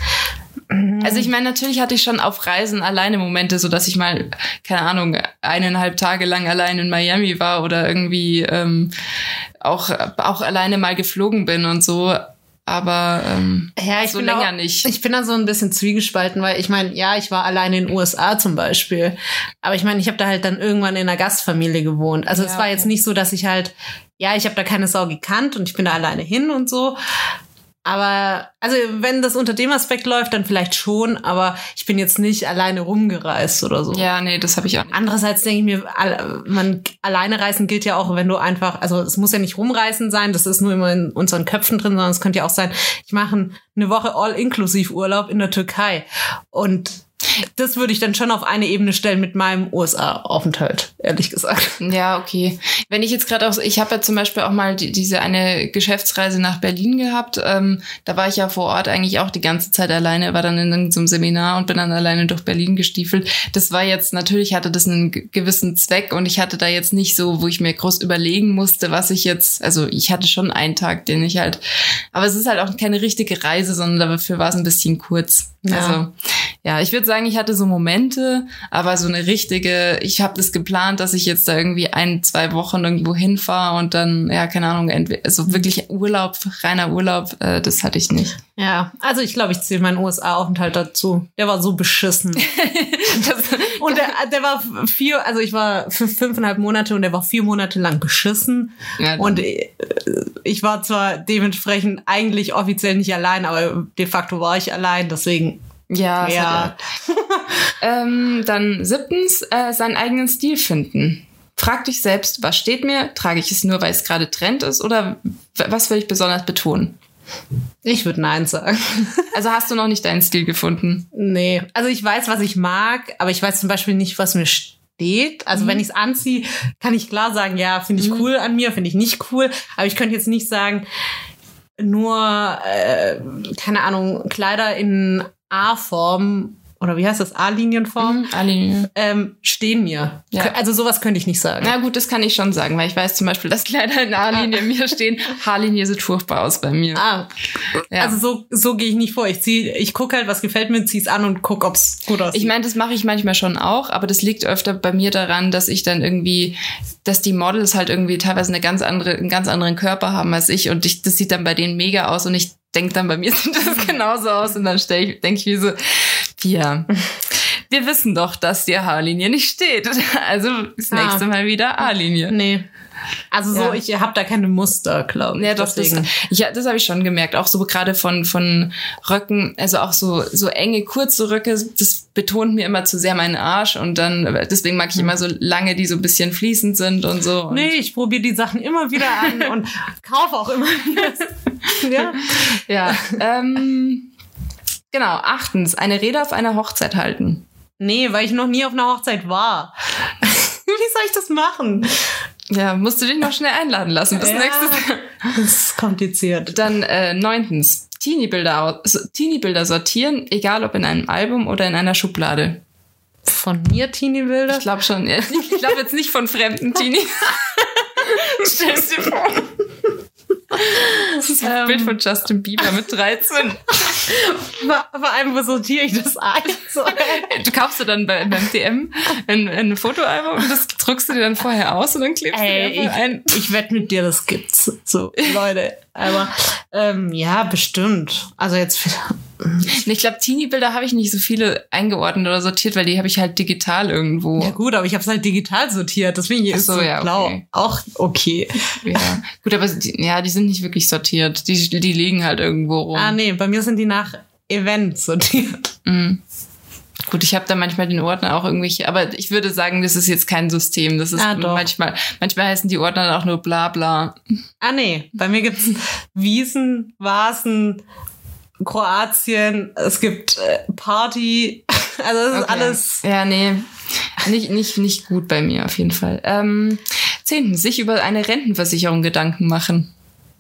Also ich meine, natürlich hatte ich schon auf Reisen alleine Momente, so dass ich mal, keine Ahnung, 1,5 Tage lang allein in Miami war oder irgendwie auch alleine mal geflogen bin und so. Aber ich so länger nicht. Ich bin da so ein bisschen zwiegespalten, weil ich meine, ich war alleine in den USA zum Beispiel. Aber ich meine, ich habe da halt dann irgendwann in einer Gastfamilie gewohnt. Also es war jetzt nicht so, dass ich halt, ich habe da keine Sau gekannt und ich bin da alleine hin und so. Aber, also wenn das unter dem Aspekt läuft, dann vielleicht schon, aber ich bin jetzt nicht alleine rumgereist oder so. Ja, nee, das habe ich auch nicht. Andererseits denke ich mir, alleine reisen gilt ja auch, wenn du einfach, also es muss ja nicht rumreisen sein, das ist nur immer in unseren Köpfen drin, sondern es könnte ja auch sein, ich mache eine Woche All-Inklusiv-Urlaub in der Türkei und das würde ich dann schon auf eine Ebene stellen mit meinem USA-Aufenthalt, ehrlich gesagt. Ja, okay. Wenn ich jetzt gerade auch, ich habe ja zum Beispiel auch mal diese eine Geschäftsreise nach Berlin gehabt. Da war ich ja vor Ort eigentlich auch die ganze Zeit alleine, war dann in so einem Seminar und bin dann alleine durch Berlin gestiefelt. Das war jetzt, natürlich hatte das einen gewissen Zweck und ich hatte da jetzt nicht so, wo ich mir groß überlegen musste, was ich jetzt, also ich hatte schon einen Tag, den ich halt, aber es ist halt auch keine richtige Reise, sondern dafür war es ein bisschen kurz. Ja. Also, ja, ich würde sagen, ich hatte so Momente, aber so eine richtige, ich habe das geplant, dass ich jetzt da irgendwie 1-2 Wochen irgendwo hinfahre und dann, keine Ahnung, so wirklich Urlaub, reiner Urlaub, das hatte ich nicht. Ja, also ich glaube, ich zähle meinen USA-Aufenthalt dazu. Der war so beschissen. Und der war ich war für 5,5 Monate und der war 4 Monate lang beschissen. Ja, und ich war zwar dementsprechend eigentlich offiziell nicht allein, aber de facto war ich allein, deswegen. Ja. Dann 7. Seinen eigenen Stil finden. Frag dich selbst, was steht mir? Trage ich es nur, weil es gerade Trend ist? Oder was will ich besonders betonen? Ich würde Nein sagen. Also hast du noch nicht deinen Stil gefunden? Nee. Also ich weiß, was ich mag, aber ich weiß zum Beispiel nicht, was mir steht. Also wenn ich es anziehe, kann ich klar sagen, ja, finde ich cool an mir, finde ich nicht cool. Aber ich könnte jetzt nicht sagen, nur, keine Ahnung, Kleider in A-Form oder wie heißt das? A-Linienform? A-Linie. Stehen mir. Ja. Also sowas könnte ich nicht sagen. Na gut, das kann ich schon sagen, weil ich weiß zum Beispiel, dass Kleider in A-Linie mir stehen. H-Linie sieht furchtbar aus bei mir. Ja. Also so gehe ich nicht vor. Ich gucke halt, was gefällt mir, zieh's an und guck, ob's gut aussieht. Ich meine, das mache ich manchmal schon auch, aber das liegt öfter bei mir daran, dass ich dann irgendwie, dass die Models halt irgendwie teilweise einen ganz anderen Körper haben als ich und das sieht dann bei denen mega aus und ich denke dann, bei mir sieht das genauso aus und dann denke ich wie so, ja. wir wissen doch, dass die Haarlinie nicht steht. Also das nächste Mal wieder A-Linie. Nee. Also so, ich habe da keine Muster, glaube ich. Ja, doch, das habe ich schon gemerkt. Auch so gerade von Röcken, also auch so enge, kurze Röcke, das betont mir immer zu sehr meinen Arsch. Und dann, deswegen mag ich immer so lange, die so ein bisschen fließend sind und so. Und nee, ich probiere die Sachen immer wieder an und kaufe auch immer wieder. Ja. Genau, 8. Eine Rede auf einer Hochzeit halten. Nee, weil ich noch nie auf einer Hochzeit war. Wie soll ich das machen? Ja, musst du dich noch schnell einladen lassen. Bis nächstes Mal. Das ist kompliziert. Dann 9. Teenie-Bilder sortieren, egal ob in einem Album oder in einer Schublade. Von mir Teenie-Bilder? Ich glaube schon. Ich glaube jetzt nicht von fremden Teenie. Stell's dir vor. Das ist ein Bild von Justin Bieber mit 13. Vor allem, wo sortiere ich das ein? So. Du kaufst du dann beim DM ein Fotoalbum und das druckst du dir dann vorher aus und dann klebst du dir ein. Ich wette mit dir, das gibt's. So, Leute. Aber ja, bestimmt. Also jetzt... Ich glaube, Teenie-Bilder habe ich nicht so viele eingeordnet oder sortiert, weil die habe ich halt digital irgendwo. Ja gut, aber ich habe es halt digital sortiert, deswegen ist so ja, blau. Okay. Auch okay. Ja, gut, aber die sind nicht wirklich sortiert. Die liegen halt irgendwo rum. Ah nee, bei mir sind die nach Event sortiert. Mhm. Gut, ich habe da manchmal den Ordner auch irgendwelche, aber ich würde sagen, das ist jetzt kein System. Das ist manchmal heißen die Ordner auch nur bla bla. Ah nee, bei mir gibt's Wiesen, Vasen, Kroatien, es gibt Party, also das ist alles. Ja, nee, nicht gut bei mir auf jeden Fall. 10. Sich über eine Rentenversicherung Gedanken machen.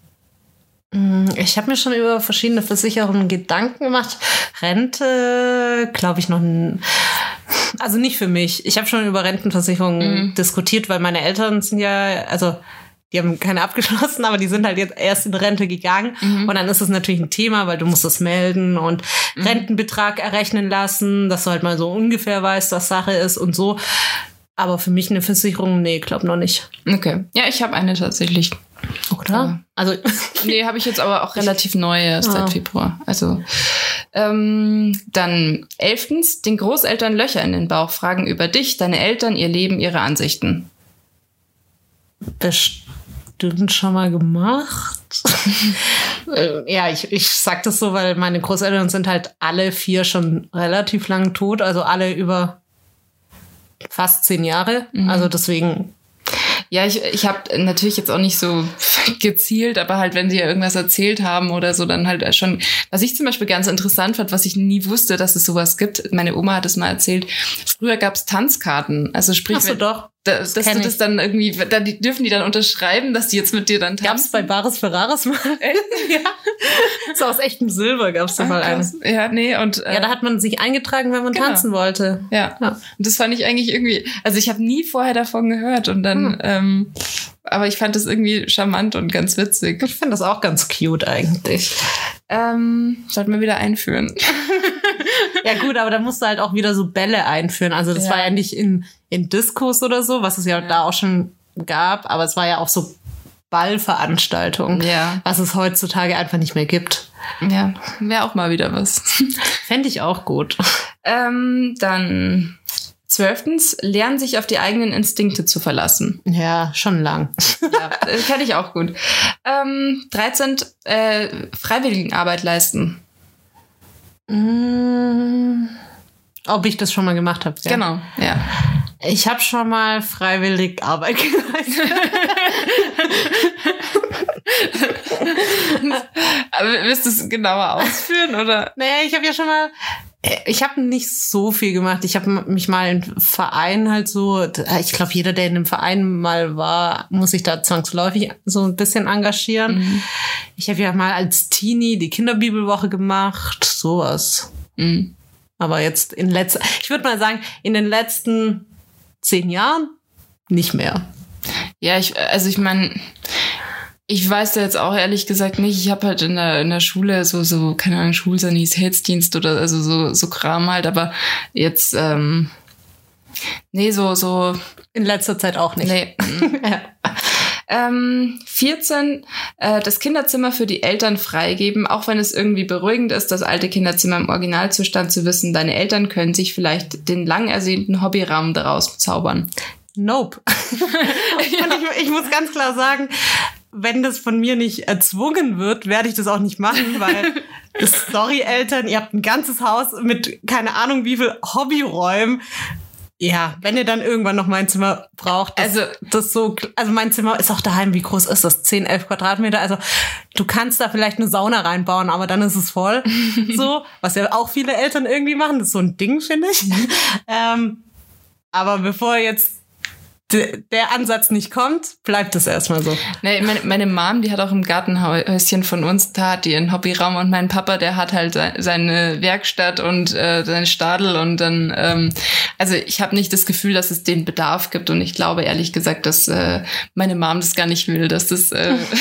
Ich habe mir schon über verschiedene Versicherungen Gedanken gemacht. Rente, glaube ich, also nicht für mich. Ich habe schon über Rentenversicherungen diskutiert, weil meine Eltern sind ja, also die haben keine abgeschlossen, aber die sind halt jetzt erst in Rente gegangen. Und dann ist es natürlich ein Thema, weil du musst das melden und Rentenbetrag errechnen lassen, dass du halt mal so ungefähr weißt, was Sache ist und so. Aber für mich eine Versicherung, nee, glaub noch nicht. Okay. Ja, ich habe eine tatsächlich. Oder? Also nee, habe ich jetzt aber auch relativ neu erst seit Februar. Also dann 11. Den Großeltern Löcher in den Bauch fragen über dich, deine Eltern, ihr Leben, ihre Ansichten. Bestimmt schon mal gemacht. Ja, ich sag das so, weil meine Großeltern sind halt alle 4 schon relativ lang tot, also alle über fast 10 Jahre. Also deswegen. Ja, ich habe natürlich jetzt auch nicht so gezielt, aber halt, wenn sie ja irgendwas erzählt haben oder so, dann halt schon, was ich zum Beispiel ganz interessant fand, was ich nie wusste, dass es sowas gibt. Meine Oma hat es mal erzählt. Früher gab es Tanzkarten. Also sprich, doch. Dass du das dann irgendwie, dürfen die dann unterschreiben, dass die jetzt mit dir dann tanzen? Gab's bei Bares Ferraris mal? Ja. So aus echtem Silber gab's da mal eine. Ja, nee, und ja, da hat man sich eingetragen, wenn man tanzen wollte. Ja. Und das fand ich eigentlich irgendwie, also ich habe nie vorher davon gehört und dann, aber ich fand das irgendwie charmant und ganz witzig. Ich finde das auch ganz cute eigentlich. Sollten wir wieder einführen. Ja gut, aber da musst du halt auch wieder so Bälle einführen. Also das war ja nicht in Diskos oder so, was es ja da auch schon gab, aber es war ja auch so Ballveranstaltungen, was es heutzutage einfach nicht mehr gibt. Ja, wäre auch mal wieder was. Fände ich auch gut. Dann 12. Lernen, sich auf die eigenen Instinkte zu verlassen. Ja, schon lang. Ja, das kenne ich auch gut. 13. Freiwilligenarbeit leisten. Ob ich das schon mal gemacht habe. Ja. Genau, ja. Ich habe schon mal freiwillig Arbeit geleistet. Aber willst du es genauer ausführen, oder? Naja, ich habe nicht so viel gemacht. Ich habe mich mal im Verein halt so, ich glaube, jeder, der in einem Verein mal war, muss sich da zwangsläufig so ein bisschen engagieren. Ich habe ja mal als Teenie die Kinderbibelwoche gemaich sowas. Aber jetzt ich würde mal sagen, in den letzten 10 Jahren nicht mehr. Ja, ich meine, ich weiß da jetzt auch ehrlich gesagt nicht. Ich habe halt in der Schule so keine Ahnung, Schulsanitätsdienst oder also so Kram halt, aber jetzt nee, so in letzter Zeit auch nicht. Nee. Ja. 14, das Kinderzimmer für die Eltern freigeben, auch wenn es irgendwie beruhigend ist, das alte Kinderzimmer im Originalzustand zu wissen. Deine Eltern können sich vielleicht den lang ersehnten Hobbyraum daraus zaubern. Nope. Und ich muss ganz klar sagen, wenn das von mir nicht erzwungen wird, werde ich das auch nicht machen, weil, sorry Eltern, ihr habt ein ganzes Haus mit keine Ahnung wie viel Hobbyräumen. Ja, wenn ihr dann irgendwann noch mein Zimmer braucht, also mein Zimmer ist auch daheim, wie groß ist das? 10, 11 Quadratmeter. Also du kannst da vielleicht eine Sauna reinbauen, aber dann ist es voll. So, was ja auch viele Eltern irgendwie machen. Das ist so ein Ding, finde ich. Aber bevor jetzt der Ansatz nicht kommt, bleibt es erstmal so. Nee, meine Mom, die hat auch im Gartenhäuschen von uns, da hat die einen Hobbyraum und mein Papa, der hat halt seine Werkstatt und seine Stadel und dann, also ich habe nicht das Gefühl, dass es den Bedarf gibt und ich glaube ehrlich gesagt, dass meine Mom das gar nicht will, dass das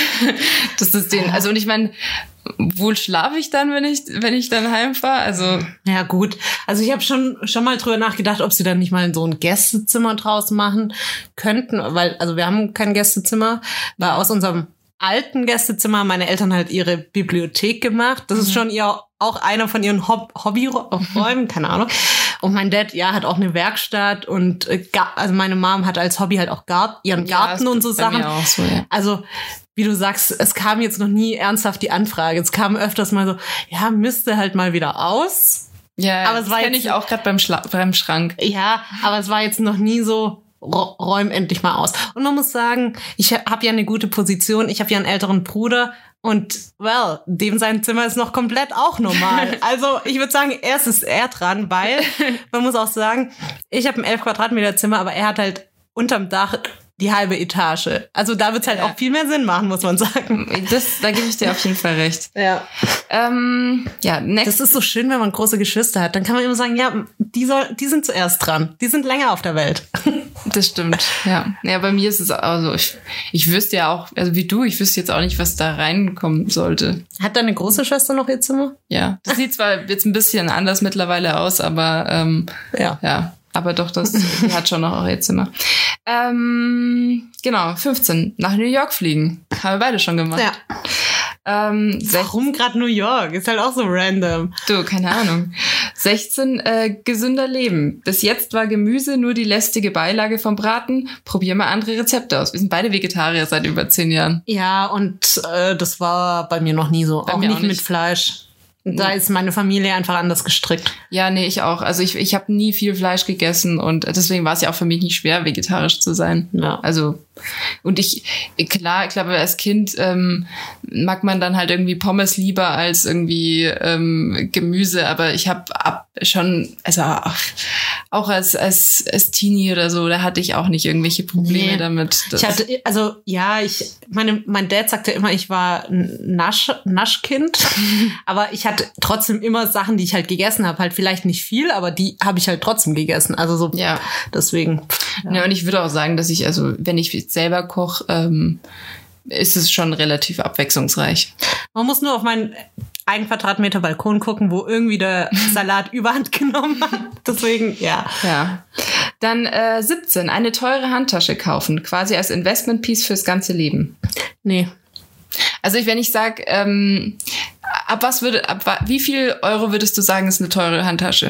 den, also und ich meine, wohl schlafe ich dann, wenn ich dann heimfahre? Also ja gut. Also ich habe schon mal drüber nachgedacht, ob sie dann nicht mal so ein Gästezimmer draus machen könnten, weil also wir haben kein Gästezimmer, weil aus unserem alten Gästezimmer haben meine Eltern halt ihre Bibliothek gemacht. Das ist schon auch einer von ihren Hobbyräumen, keine Ahnung. Und mein Dad, ja, hat auch eine Werkstatt und also meine Mom hat als Hobby halt auch ihren Garten und so Sachen. Mir auch so, ja. Also wie du sagst, es kam jetzt noch nie ernsthaft die Anfrage. Es kam öfters mal so, ja, müsste halt mal wieder aus. Ja, aber das kenne ich auch gerade beim Schrank. Ja, aber es war jetzt noch nie so, räum endlich mal aus. Und man muss sagen, ich habe ja eine gute Position. Ich habe ja einen älteren Bruder und, dem sein Zimmer ist noch komplett auch normal. Also ich würde sagen, erst ist er dran, weil man muss auch sagen, ich habe ein 11 Quadratmeter Zimmer, aber er hat halt unterm Dach die halbe Etage. Also da wird's halt auch viel mehr Sinn machen, muss man sagen. Da gebe ich dir auf jeden Fall recht. Ja. Next. Das ist so schön, wenn man große Geschwister hat. Dann kann man immer sagen, ja, die sind zuerst dran. Die sind länger auf der Welt. Das stimmt, ja. Ja, bei mir ist es also, ich wüsste ja auch, also wie du, ich wüsste jetzt auch nicht, was da reinkommen sollte. Hat deine große Schwester noch ihr Zimmer? Ja. Das sieht zwar jetzt ein bisschen anders mittlerweile aus, aber ja. Aber doch, die hat schon noch auch ihr Zimmer. Genau, 15. Nach New York fliegen. Haben wir beide schon gemacht. Ja. Warum gerade New York? Ist halt auch so random. Du, keine Ahnung. 16. Gesünder leben. Bis jetzt war Gemüse nur die lästige Beilage vom Braten. Probier mal andere Rezepte aus. Wir sind beide Vegetarier seit über 10 Jahren. Ja, und das war bei mir noch nie so. Auch nicht mit Fleisch. Da ist meine Familie einfach anders gestrickt. Ja, nee, ich auch. Also ich habe nie viel Fleisch gegessen und deswegen war es ja auch für mich nicht schwer, vegetarisch zu sein. Ja. Also, und ich glaube, als Kind mag man dann halt irgendwie Pommes lieber als irgendwie Gemüse, aber ich habe schon, also auch als Teenie oder so, da hatte ich auch nicht irgendwelche Probleme damit. Mein Dad sagte immer, ich war ein Naschkind, aber ich hatte trotzdem immer Sachen, die ich halt gegessen habe, halt vielleicht nicht viel, aber die habe ich halt trotzdem gegessen. Also so, ja. Deswegen. Ja, und ich würde auch sagen, dass ich, also wenn ich selber koche, ist es schon relativ abwechslungsreich. Man muss nur auf meinen 1 Quadratmeter Balkon gucken, wo irgendwie der Salat Überhand genommen hat. Deswegen, ja. Ja. Dann 17. Eine teure Handtasche kaufen, quasi als Investment-Piece fürs ganze Leben. Nee. Also wenn ich sage, wie viel Euro würdest du sagen, ist eine teure Handtasche?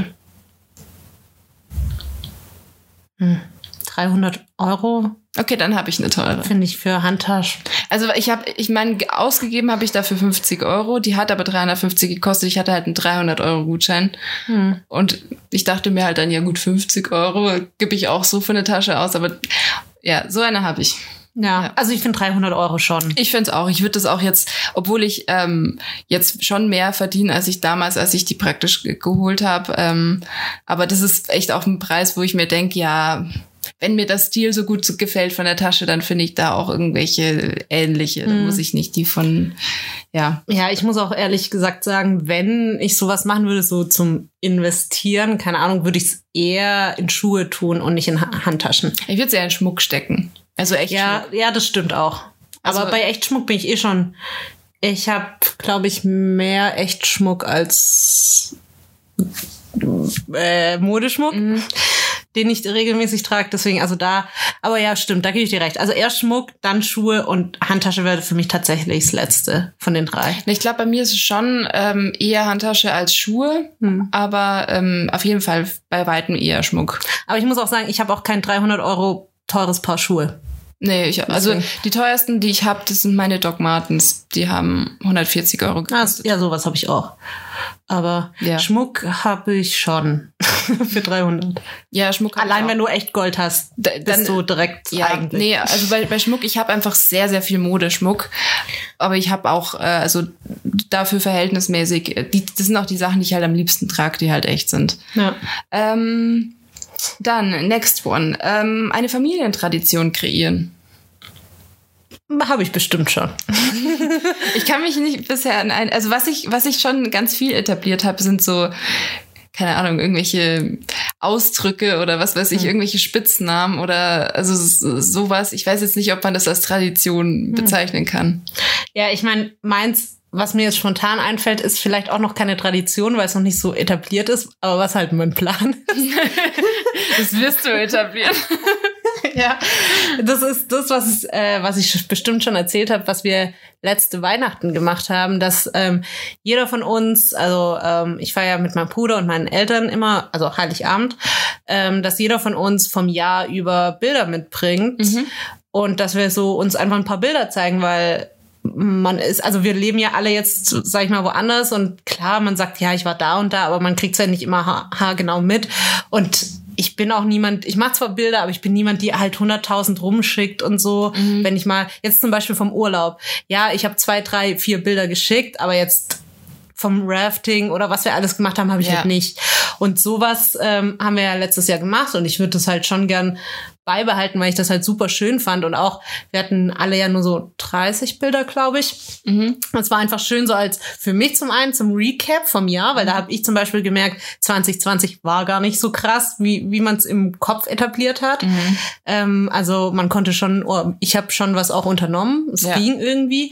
300 Euro. Okay, dann habe ich eine teure. Finde ich für Handtaschen. Also ich meine, ausgegeben habe ich dafür 50 Euro. Die hat aber 350 gekostet. Ich hatte halt einen 300-Euro-Gutschein. Und ich dachte mir halt dann, ja gut, 50 Euro gebe ich auch so für eine Tasche aus. Aber ja, so eine habe ich. Ja, also ich finde 300 Euro schon. Ich finde es auch. Ich würde das auch jetzt, obwohl ich jetzt schon mehr verdiene, als ich damals, als ich die praktisch geholt habe. Aber das ist echt auch ein Preis, wo ich mir denke, ja, wenn mir das Stil so gut gefällt von der Tasche, dann finde ich da auch irgendwelche ähnliche. Dann muss ich nicht die von, ja. Ja, ich muss auch ehrlich gesagt sagen, wenn ich sowas machen würde, so zum Investieren, keine Ahnung, würde ich es eher in Schuhe tun und nicht in Handtaschen. Ich würde es eher in Schmuck stecken. Also Echtschmuck. Ja, das stimmt auch. Aber bei Echtschmuck bin ich eh schon. Ich habe, glaube ich, mehr Echtschmuck als Modeschmuck. den ich regelmäßig trage. Deswegen, also da, aber ja, stimmt, da gebe ich dir recht. Also erst Schmuck, dann Schuhe und Handtasche wäre für mich tatsächlich das Letzte von den 3. Ich glaube, bei mir ist es schon eher Handtasche als Schuhe, aber auf jeden Fall bei weitem eher Schmuck. Aber ich muss auch sagen, ich habe auch kein 300 € teures Paar Schuhe. Nee, also die teuersten, die ich habe, das sind meine Doc Martens. Die haben 140 € gekostet. Ja, sowas habe ich auch. Aber Schmuck habe ich schon für 300. Ja, Schmuck. Allein wenn du echt Gold hast, dann so direkt eigentlich. Nee, also bei Schmuck, ich habe einfach sehr, sehr viel Modeschmuck. Aber ich habe auch, also dafür verhältnismäßig, das sind auch die Sachen, die ich halt am liebsten trage, die halt echt sind. Ja. Dann, next one. Eine Familientradition kreieren. Habe ich bestimmt schon. Ich kann mich nicht bisher an also was ich schon ganz viel etabliert habe, sind so, keine Ahnung, irgendwelche Ausdrücke oder was weiß ich, irgendwelche Spitznamen oder also sowas. Ich weiß jetzt nicht, ob man das als Tradition bezeichnen kann. Ja, ich meine, meins, was mir jetzt spontan einfällt, ist vielleicht auch noch keine Tradition, weil es noch nicht so etabliert ist, aber was halt mein Plan ist. Das wirst du etablieren. Ja, das ist das, was ich bestimmt schon erzählt habe, was wir letzte Weihnachten gemacht haben, dass jeder von uns, also ich feiere ja mit meinem Bruder und meinen Eltern immer, also Heiligabend, dass jeder von uns vom Jahr über Bilder mitbringt und dass wir so uns einfach ein paar Bilder zeigen, weil also wir leben ja alle jetzt, sag ich mal, woanders und klar, man sagt, ja, ich war da und da, aber man kriegt's ja nicht immer haargenau mit und ich bin auch niemand, ich mache zwar Bilder, aber ich bin niemand, die halt 100.000 rumschickt und so. Wenn ich mal, jetzt zum Beispiel vom Urlaub, ja, ich habe 2, 3, 4 Bilder geschickt, aber jetzt vom Rafting oder was wir alles gemacht haben, habe ich halt nicht. Und sowas haben wir ja letztes Jahr gemacht und ich würde das halt schon gern beibehalten, weil ich das halt super schön fand und auch, wir hatten alle ja nur so 30 Bilder, glaube ich. Das war einfach schön so als für mich zum einen zum Recap vom Jahr, weil da habe ich zum Beispiel gemerkt, 2020 war gar nicht so krass, wie man es im Kopf etabliert hat. Also man konnte schon, ich habe schon was auch unternommen, es ging irgendwie.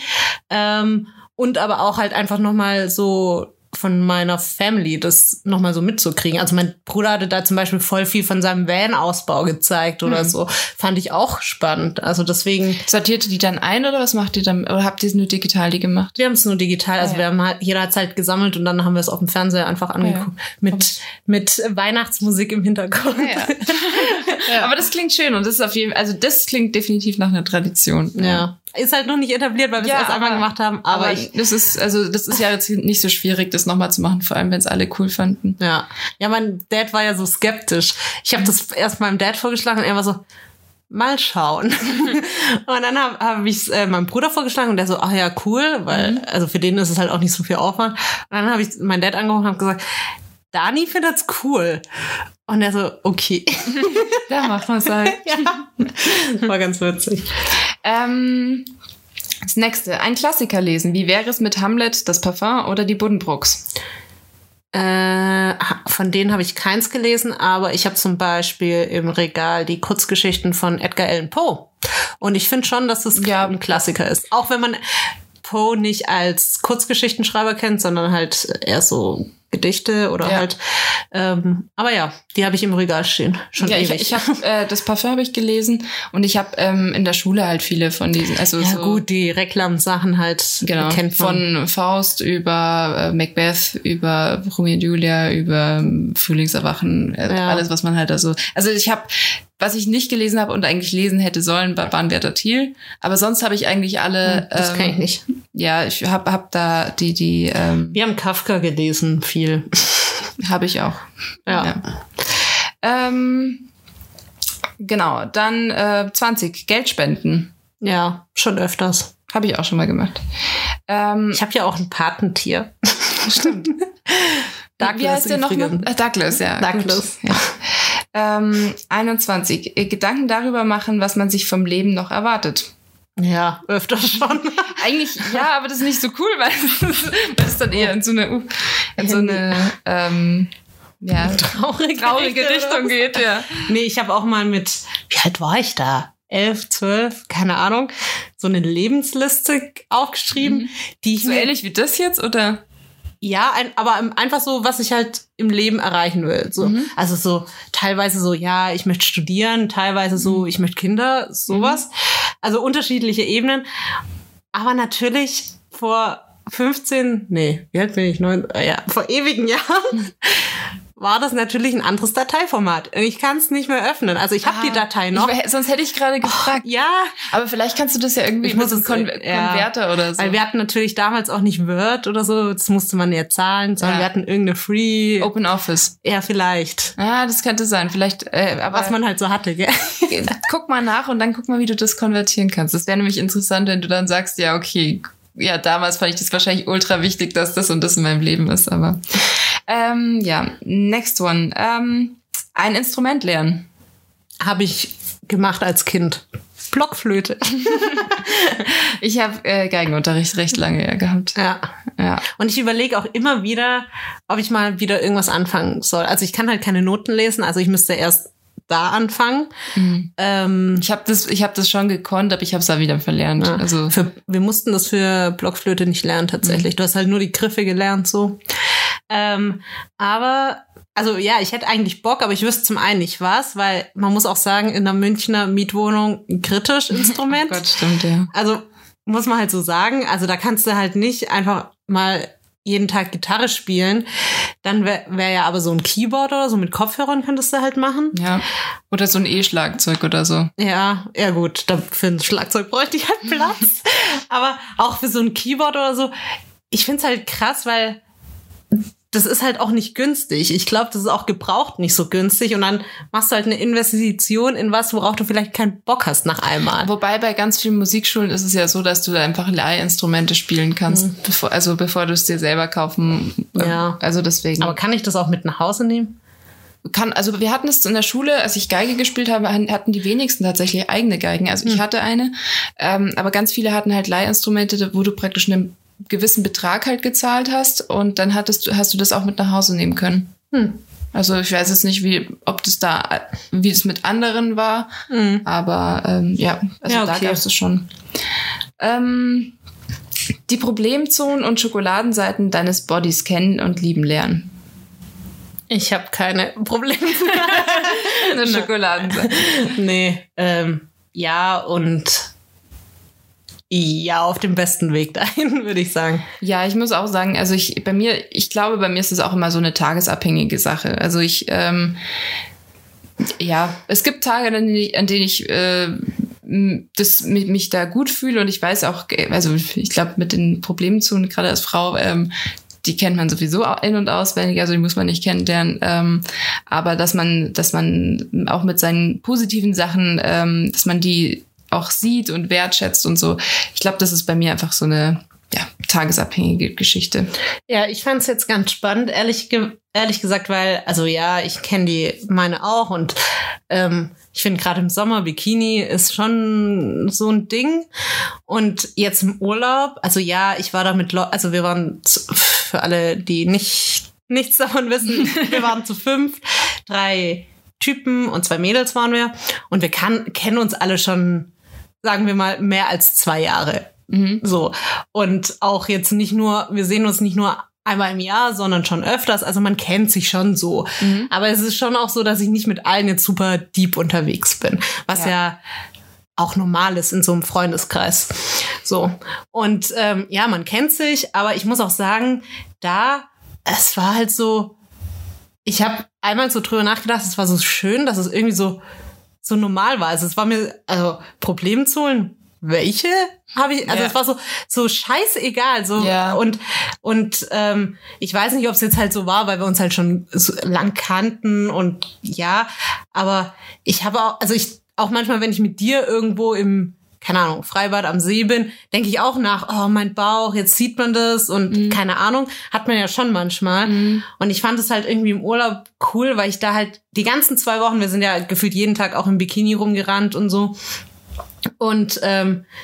Und aber auch halt einfach nochmal so von meiner Family das nochmal so mitzukriegen. Also mein Bruder hatte da zum Beispiel voll viel von seinem Van-Ausbau gezeigt oder so. Fand ich auch spannend. Also deswegen. Sortiert ihr die dann ein oder was macht ihr dann? Oder habt ihr es nur digital die gemacht? Wir haben es nur digital. Also wir haben halt, jeder hat es halt gesammelt und dann haben wir es auf dem Fernseher einfach angeguckt. Mit Weihnachtsmusik im Hintergrund. Aber das klingt schön und das ist auf jeden Fall, also das klingt definitiv nach einer Tradition. Ja. Ist halt noch nicht etabliert, weil wir es erst einmal gemacht haben. Aber das ist ja jetzt nicht so schwierig, das nochmal zu machen, vor allem wenn es alle cool fanden. Ja, mein Dad war ja so skeptisch. Ich habe das erst meinem Dad vorgeschlagen und er war so, mal schauen. Und dann hab ich es meinem Bruder vorgeschlagen und der so, ach ja, cool, weil also für den ist es halt auch nicht so viel Aufwand. Und dann habe ich meinen Dad angerufen und habe gesagt, Dani findet's cool. Und er so, okay. Da macht man es halt. Das war ganz witzig. Das nächste, ein Klassiker lesen. Wie wäre es mit Hamlet, das Parfum oder die Buddenbrooks? Von denen habe ich keins gelesen, aber ich habe zum Beispiel im Regal die Kurzgeschichten von Edgar Allan Poe. Und ich finde schon, dass das ein Klassiker ist. Auch wenn man Poe nicht als Kurzgeschichtenschreiber kennt, sondern halt eher so Gedichte oder halt. Aber ja, die habe ich im Regal stehen. Schon ewig. Ich habe das Parfum habe ich gelesen und ich habe in der Schule halt viele von diesen. Also ja, so gut, die Reklamsachen halt kennt man. Von Faust über Macbeth, über Romeo und Julia, über Frühlingserwachen, alles, was man halt also ich habe, was ich nicht gelesen habe und eigentlich lesen hätte sollen, war Bahnwärter Thiel. Aber sonst habe ich eigentlich alle. Das kann ich nicht. Ja, ich hab da die. Wir haben Kafka gelesen, viel. Habe ich auch. Ja. Genau, dann 20, Geld spenden. Ja, schon öfters. Habe ich auch schon mal gemacht. Ich habe ja auch ein Patentier. Stimmt. Douglas, wie heißt der nochmal? Douglas, ja. Douglas. Ja. 21. Gedanken darüber machen, was man sich vom Leben noch erwartet. Ja, öfter schon. Eigentlich, ja, aber das ist nicht so cool, weil es dann eher in so eine traurige Richtung geht, ja. Nee, ich habe auch mal mit, wie alt war ich da? 11, 12, keine Ahnung, so eine Lebensliste aufgeschrieben, die ich so ähnlich wie das jetzt, oder? Ja, aber einfach so, was ich halt im Leben erreichen will. So. Also so teilweise so, ja, ich möchte studieren, teilweise so, ich möchte Kinder, sowas. Also unterschiedliche Ebenen. Aber natürlich vor vor ewigen Jahren war das natürlich ein anderes Dateiformat. Ich kann es nicht mehr öffnen. Also ich habe die Datei noch. Sonst hätte ich gerade gefragt. Ja. Aber vielleicht kannst du das ja irgendwie mit so einem Konverter oder so. Weil wir hatten natürlich damals auch nicht Word oder so. Das musste man ja zahlen, sondern wir hatten irgendeine Free... Open Office. Ja, vielleicht. Ja, das könnte sein. Vielleicht, aber was man halt so hatte, gell? Guck mal nach und dann guck mal, wie du das konvertieren kannst. Das wäre nämlich interessant, wenn du dann sagst, ja, okay, ja, damals fand ich das wahrscheinlich ultra wichtig, dass das und das in meinem Leben ist, aber next one. Ein Instrument lernen. Habe ich gemacht als Kind. Blockflöte. Ich habe Geigenunterricht recht lange gehabt. Ja. Und ich überlege auch immer wieder, ob ich mal wieder irgendwas anfangen soll. Also ich kann halt keine Noten lesen, also ich müsste erst da anfangen. Ich habe das schon gekonnt, aber ich habe es da wieder verlernt. Ja. Also wir mussten das für Blockflöte nicht lernen tatsächlich. Du hast halt nur die Griffe gelernt so. Aber also ja, ich hätte eigentlich Bock, aber ich wüsste zum einen nicht was, weil man muss auch sagen, in der Münchner Mietwohnung ein kritisch Instrument. Oh Gott, stimmt, ja. Also muss man halt so sagen, also da kannst du halt nicht einfach mal jeden Tag Gitarre spielen, dann wär ja aber so ein Keyboard oder so mit Kopfhörern könntest du halt machen. Ja, oder so ein E-Schlagzeug oder so. Ja gut, für ein Schlagzeug bräuchte ich halt Platz. Aber auch für so ein Keyboard oder so, ich find's halt krass, weil das ist halt auch nicht günstig. Ich glaube, das ist auch gebraucht nicht so günstig. Und dann machst du halt eine Investition in was, worauf du vielleicht keinen Bock hast nach einmal. Wobei bei ganz vielen Musikschulen ist es ja so, dass du da einfach Leihinstrumente spielen kannst, bevor du es dir selber kaufen. Ja. Also deswegen. Aber kann ich das auch mit nach Hause nehmen? Also wir hatten es in der Schule, als ich Geige gespielt habe, hatten die wenigsten tatsächlich eigene Geigen. Also ich hatte eine, aber ganz viele hatten halt Leihinstrumente, wo du praktisch einen gewissen Betrag halt gezahlt hast und dann hast du das auch mit nach Hause nehmen können. Also ich weiß jetzt nicht, wie es mit anderen war, aber da gab es schon. Die Problemzonen und Schokoladenseiten deines Bodys kennen und lieben lernen. Ich habe keine Probleme. Eine Schokoladenseite. Nee, auf dem besten Weg dahin, würde ich sagen. Ja, ich muss auch sagen, also ich glaube, bei mir ist es auch immer so eine tagesabhängige Sache. Also es gibt Tage, an denen ich mich da gut fühle und ich weiß auch, also ich glaube, mit den Problemzonen, gerade als Frau, die kennt man sowieso in- und auswendig, also die muss man nicht kennenlernen. Aber dass man auch mit seinen positiven Sachen, dass man die auch sieht und wertschätzt und so. Ich glaube, das ist bei mir einfach so eine tagesabhängige Geschichte. Ja, ich fand es jetzt ganz spannend, ehrlich gesagt, weil, also ja, ich kenne meine auch und ich finde gerade im Sommer Bikini ist schon so ein Ding. Und jetzt im Urlaub, also ja, ich war da also wir waren, für alle, die nichts davon wissen, wir waren zu 5, 3 Typen und 2 Mädels waren wir. Und wir kennen uns alle schon, sagen wir mal, mehr als 2 Jahre. So. Und auch jetzt wir sehen uns nicht nur einmal im Jahr, sondern schon öfters. Also man kennt sich schon so. Aber es ist schon auch so, dass ich nicht mit allen jetzt super deep unterwegs bin. Was ja auch normal ist in so einem Freundeskreis. So. Und man kennt sich, aber ich muss auch sagen, es war halt so, ich habe einmal so drüber nachgedacht, es war so schön, dass es irgendwie so normal war. Also es war mir, Problemzonen, welche habe ich, es war so scheißegal, so. Ja. Und ich weiß nicht, ob es jetzt halt so war, weil wir uns halt schon so lang kannten und aber ich habe auch manchmal, wenn ich mit dir irgendwo im, keine Ahnung, Freibad am See bin, denke ich auch nach, oh, mein Bauch, jetzt sieht man das und keine Ahnung, hat man ja schon manchmal. Und ich fand es halt irgendwie im Urlaub cool, weil ich da halt die ganzen 2 Wochen, wir sind ja gefühlt jeden Tag auch im Bikini rumgerannt und so. Und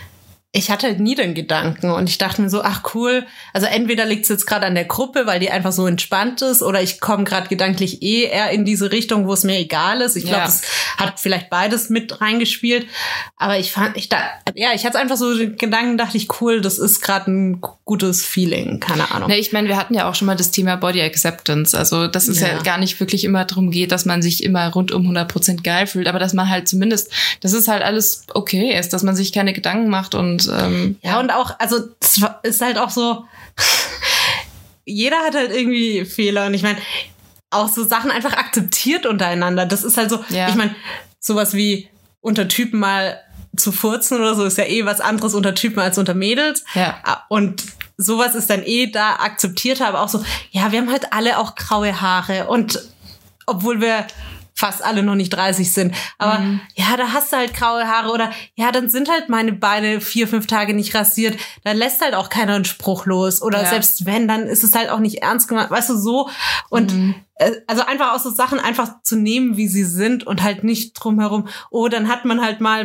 ich hatte halt nie den Gedanken und ich dachte mir so, ach cool, also entweder liegt es jetzt gerade an der Gruppe, weil die einfach so entspannt ist, oder ich komme gerade gedanklich eher in diese Richtung, wo es mir egal ist. Ich glaube, es hat vielleicht beides mit reingespielt, aber ich hatte einfach so den Gedanken, dachte ich, cool, das ist gerade ein gutes Feeling, keine Ahnung. Ne, ich meine, wir hatten ja auch schon mal das Thema Body Acceptance, also dass es ja gar nicht wirklich immer darum geht, dass man sich immer rundum 100% geil fühlt, aber dass man halt zumindest, dass es halt alles okay ist, dass man sich keine Gedanken macht und und auch, also es ist halt auch so, jeder hat halt irgendwie Fehler und ich meine, auch so Sachen einfach akzeptiert untereinander. Das ist halt so, ich meine, sowas wie unter Typen mal zu furzen oder so ist ja was anderes unter Typen als unter Mädels. Ja. Und sowas ist dann da akzeptiert, aber auch so, ja, wir haben halt alle auch graue Haare und obwohl wir fast alle noch nicht 30 sind. Aber da hast du halt graue Haare oder dann sind halt meine Beine 4-5 Tage nicht rasiert. Da lässt halt auch keiner einen Spruch los. Oder selbst wenn, dann ist es halt auch nicht ernst gemeint. Weißt du, so. Und also einfach auch so Sachen einfach zu nehmen, wie sie sind und halt nicht drumherum. Oh, dann hat man halt mal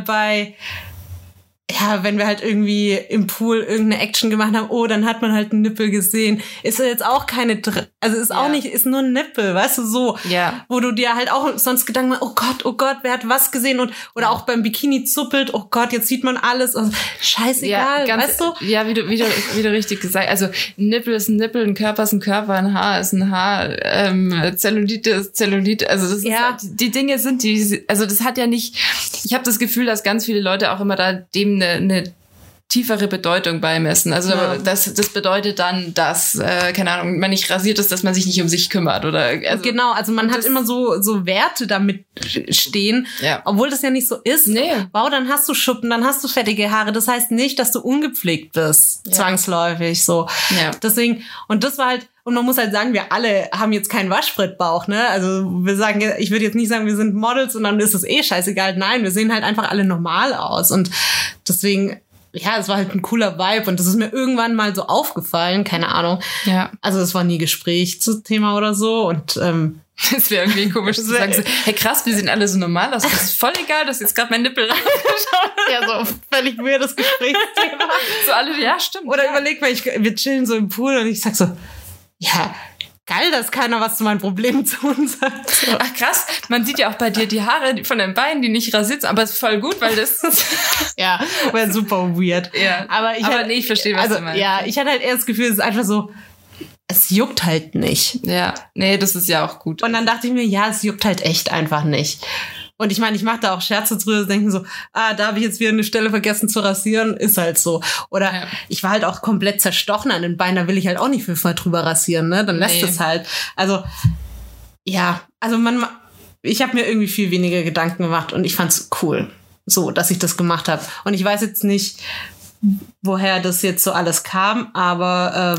wenn wir halt irgendwie im Pool irgendeine Action gemacht haben, dann hat man halt einen Nippel gesehen. Ist jetzt auch keine, ist auch nicht, ist nur ein Nippel, weißt du, so. Ja. Wo du dir halt auch sonst Gedanken machst, oh Gott, wer hat was gesehen? Oder auch beim Bikini zuppelt, oh Gott, jetzt sieht man alles. Also, scheißegal, weißt du? Ja, wie du richtig gesagt hast. Also, ein Nippel ist ein Nippel, ein Körper ist ein Körper, ein Haar ist ein Haar, Zellulite ist Zellulite. Also, das ist, die Dinge sind also, das hat ja nicht, ich habe das Gefühl, dass ganz viele Leute auch immer da dem eine tiefere Bedeutung beimessen. Also das bedeutet dann, dass, keine Ahnung, man nicht rasiert ist, dass man sich nicht um sich kümmert. Oder genau, also man hat immer so Werte damit stehen, obwohl das ja nicht so ist. Nee. Wow, dann hast du Schuppen, dann hast du fettige Haare. Das heißt nicht, dass du ungepflegt bist, zwangsläufig so. Ja. Deswegen, und das war halt, und man muss halt sagen, wir alle haben jetzt keinen Waschbrettbauch, ne? Also wir sagen, ich würde jetzt nicht sagen, wir sind Models und dann ist es scheißegal. Nein, wir sehen halt einfach alle normal aus. Und deswegen, es war halt ein cooler Vibe und das ist mir irgendwann mal so aufgefallen, keine Ahnung. Ja. Also es war nie Gespräch zu Thema oder so und das wäre irgendwie komisch zu sagen, so, hey krass, wir sehen alle so normal aus. Das ist voll egal, dass jetzt gerade mein Nippel reingeschaut ist. Ja, so völlig weirdes Gesprächsthema. So alle, ja, stimmt. Oder überleg mal, wir chillen so im Pool und ich sag so, ja, geil, dass keiner was zu meinen Problemen zu uns sagt. So. Ach krass, man sieht ja auch bei dir die Haare von deinen Beinen, die nicht rasiert sind, aber es ist voll gut, weil das ja, wäre super weird. Ja, aber ich verstehe, was du meinst. Ja, ich hatte halt eher das Gefühl, es ist einfach so, es juckt halt nicht. Ja, nee, das ist ja auch gut. Und dann dachte ich mir, es juckt halt echt einfach nicht. Und ich meine, ich mache da auch Scherze drüber, denken so, da habe ich jetzt wieder eine Stelle vergessen zu rasieren, ist halt so. Oder ich war halt auch komplett zerstochen an den Beinen, da will ich halt auch nicht 5-mal drüber rasieren, ne? Dann lässt es halt. Also, ich habe mir irgendwie viel weniger Gedanken gemacht und ich fand's cool, so, dass ich das gemacht habe. Und ich weiß jetzt nicht, woher das jetzt so alles kam, aber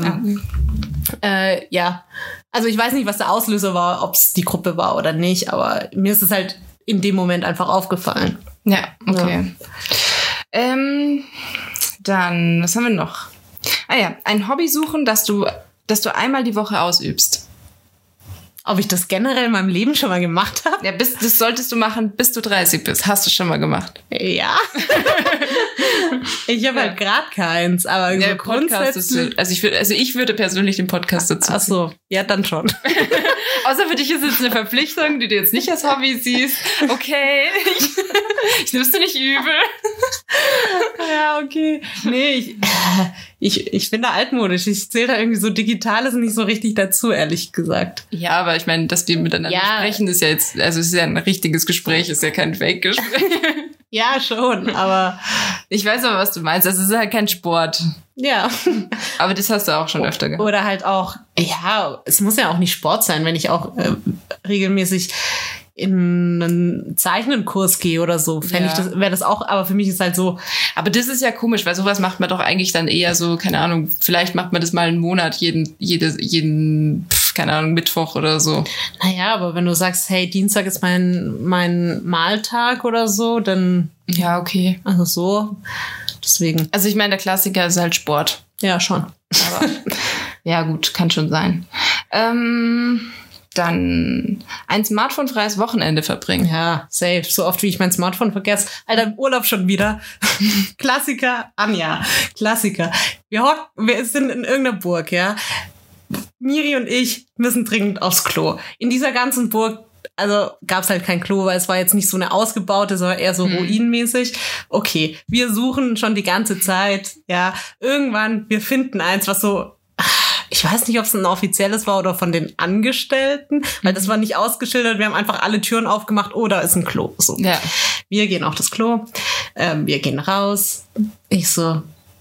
also ich weiß nicht, was der Auslöser war, ob es die Gruppe war oder nicht, aber mir ist es halt in dem Moment einfach aufgefallen. Ja, okay. Ja. Dann, was haben wir noch? Ein Hobby suchen, das du einmal die Woche ausübst. Ob ich das generell in meinem Leben schon mal gemacht habe? Ja, das solltest du machen, bis du 30 bist. Hast du schon mal gemacht? Ja. Ich habe halt gerade keins, aber so grundsätzlich. Also ich würde persönlich den Podcast dazu. Ach so, ja, dann schon. Außer für dich ist es eine Verpflichtung, die du jetzt nicht als Hobby siehst. Okay, ich nimm's dir nicht übel. Ja, okay. Nee, ich bin da altmodisch. Ich zähle da irgendwie so Digitales nicht so richtig dazu, ehrlich gesagt. Ja, aber ich meine, dass wir miteinander sprechen, ist ja jetzt, also es ist ja ein richtiges Gespräch, ist ja kein Fake-Gespräch. Ja, schon, aber ich weiß aber, was du meinst. Also es ist halt kein Sport. Ja. Aber das hast du auch schon öfter gehabt. Oder halt auch, es muss ja auch nicht Sport sein, wenn ich auch regelmäßig in einen Zeichnenkurs gehe oder so, wäre das auch, aber für mich ist halt so. Aber das ist ja komisch, weil sowas macht man doch eigentlich dann eher so, keine Ahnung, vielleicht macht man das mal einen Monat, jeden keine Ahnung, Mittwoch oder so. Naja, aber wenn du sagst, hey, Dienstag ist mein Maltag oder so, dann. Ja, okay. Also so. Deswegen. Also ich meine, der Klassiker ist halt Sport. Ja, schon. Aber ja, gut, kann schon sein. Dann ein smartphone-freies Wochenende verbringen. Ja, safe. So oft, wie ich mein Smartphone vergesse. Alter, im Urlaub schon wieder. Klassiker, Anja. Klassiker. Wir sind in irgendeiner Burg, ja. Miri und ich müssen dringend aufs Klo. In dieser ganzen Burg, also gab's halt kein Klo, weil es war jetzt nicht so eine ausgebaute, sondern eher so ruinenmäßig. Okay, wir suchen schon die ganze Zeit, ja. Irgendwann, wir finden eins, was so, ich weiß nicht, ob es ein offizielles war oder von den Angestellten, weil das war nicht ausgeschildert. Wir haben einfach alle Türen aufgemacht. Oh, da ist ein Klo. So. Ja. Wir gehen auf das Klo. Wir gehen raus. Ich so,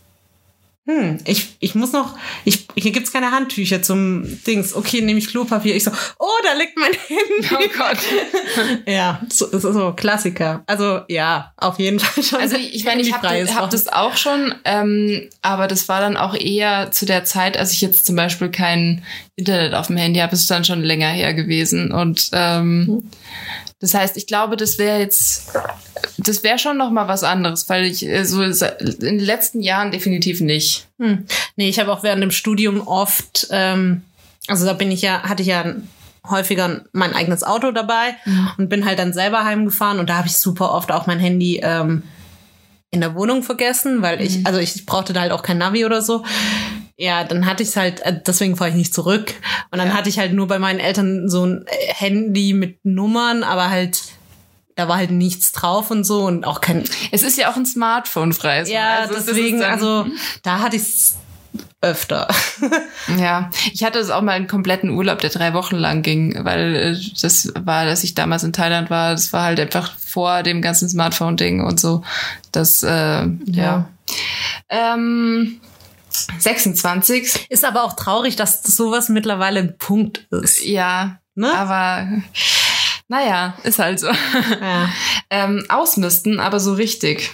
ich muss noch, hier gibt's keine Handtücher zum Dings. Okay, nehme ich Klopapier. Ich so, oh, da liegt mein Handy. Oh Gott. Ja, so Klassiker. Also ja, auf jeden Fall schon. Also ich meine, ich hab das auch schon, aber das war dann auch eher zu der Zeit, als ich jetzt zum Beispiel kein Internet auf dem Handy habe. Es ist dann schon länger her gewesen. Und das heißt, ich glaube, das wäre schon noch mal was anderes, weil ich so in den letzten Jahren definitiv nicht. Nee, ich habe auch während dem Studium oft, also da hatte ich ja häufiger mein eigenes Auto dabei und bin halt dann selber heimgefahren und da habe ich super oft auch mein Handy in der Wohnung vergessen, weil ich brauchte da halt auch kein Navi oder so. Ja, dann hatte ich es halt, deswegen fahre ich nicht zurück. Und dann hatte ich halt nur bei meinen Eltern so ein Handy mit Nummern, aber halt, da war halt nichts drauf und so und auch kein... Es ist ja auch ein Smartphone-freies. Ja, also deswegen, da hatte ich es öfter. Ja, ich hatte es auch mal einen kompletten Urlaub, der 3 Wochen lang ging, weil das war, dass ich damals in Thailand war, das war halt einfach vor dem ganzen Smartphone-Ding und so. Das, ja. 26. Ist aber auch traurig, dass sowas mittlerweile ein Punkt ist. Ja, ne? Aber naja, ist halt so. Ja. Ausmisten, aber so richtig.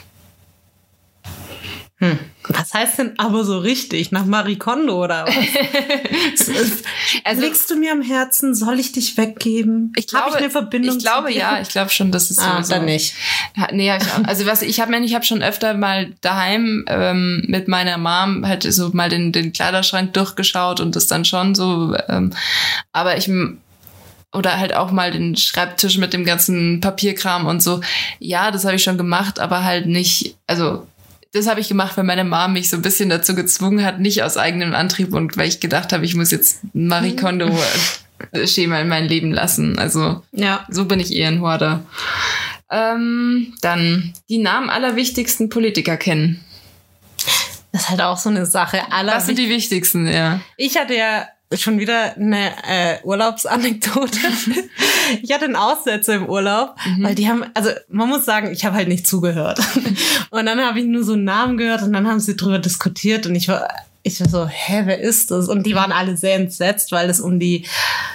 Was heißt denn aber so richtig? Nach Marie Kondo oder was? Liegst du mir am Herzen? Soll ich dich weggeben? Habe ich eine Verbindung? Ich glaube ja. Ich glaube schon, dass es so ist. Dann nicht. Nee, also ich habe schon öfter mal daheim mit meiner Mom halt so mal den Kleiderschrank durchgeschaut und das dann schon so. Aber oder halt auch mal den Schreibtisch mit dem ganzen Papierkram und so. Ja, das habe ich schon gemacht, aber halt nicht. Also das habe ich gemacht, weil meine Mom mich so ein bisschen dazu gezwungen hat, nicht aus eigenem Antrieb und weil ich gedacht habe, ich muss jetzt Marie Kondo Schema in mein Leben lassen. Also ja, so bin ich eher ein Horder. Dann die Namen aller wichtigsten Politiker kennen. Das ist halt auch so eine Sache. Was sind die wichtigsten, ja? Ich hatte ja schon wieder eine Urlaubsanekdote. Ich hatte einen Aussetzer im Urlaub, weil die haben, also man muss sagen, ich habe halt nicht zugehört. Und dann habe ich nur so einen Namen gehört und dann haben sie drüber diskutiert und ich war so, wer ist das? Und die waren alle sehr entsetzt, weil es um die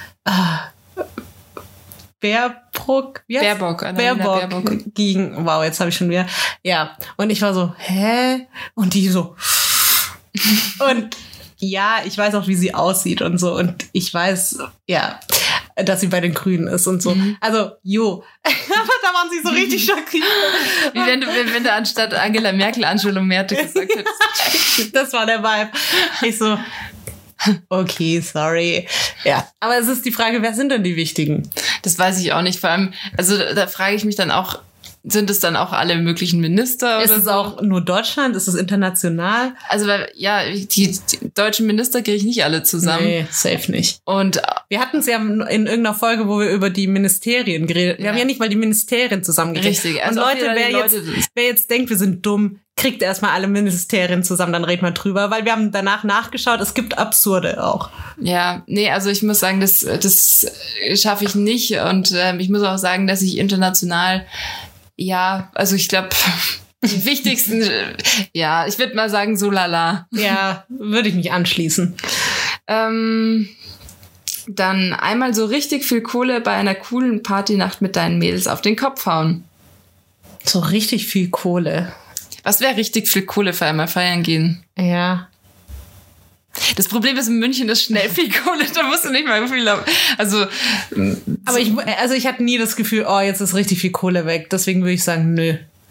Baerbock ging. Wow, jetzt habe ich schon wieder. Ja, und ich war so, Und die so. Und ja, ich weiß auch, wie sie aussieht und so. Und ich weiß, ja, dass sie bei den Grünen ist und so. Also, aber da waren sie so richtig schockiert. Wie wenn du anstatt Angela Merkel Angela Merkel gesagt hättest. Das war der Vibe. Ich so, okay, sorry. Ja, aber es ist die Frage, wer sind denn die Wichtigen? Das weiß ich auch nicht. Vor allem, also da frage ich mich dann auch, sind es dann auch alle möglichen Minister? Ist es auch nur Deutschland? Ist es international? Also, die deutschen Minister kriege ich nicht alle zusammen. Nee, safe nicht. Und wir hatten es ja in irgendeiner Folge, wo wir über die Ministerien geredet haben. Wir haben ja nicht mal die Ministerien zusammengeredet. Richtig. Also und Leute, wer jetzt denkt, wir sind dumm, kriegt erstmal alle Ministerien zusammen, dann reden wir drüber, weil wir haben danach nachgeschaut, es gibt Absurde auch. Ja, nee, also ich muss sagen, das schaffe ich nicht und ich muss auch sagen, dass ich international also ich glaube, die wichtigsten, ich würde mal sagen, so lala. Ja, würde ich mich anschließen. Dann einmal so richtig viel Kohle bei einer coolen Partynacht mit deinen Mädels auf den Kopf hauen. So richtig viel Kohle. Was wäre richtig viel Kohle für einmal feiern gehen? Ja. Das Problem ist, in München ist schnell viel Kohle, da musst du nicht mal viel haben. Also, aber ich hatte nie das Gefühl, jetzt ist richtig viel Kohle weg. Deswegen würde ich sagen, nö.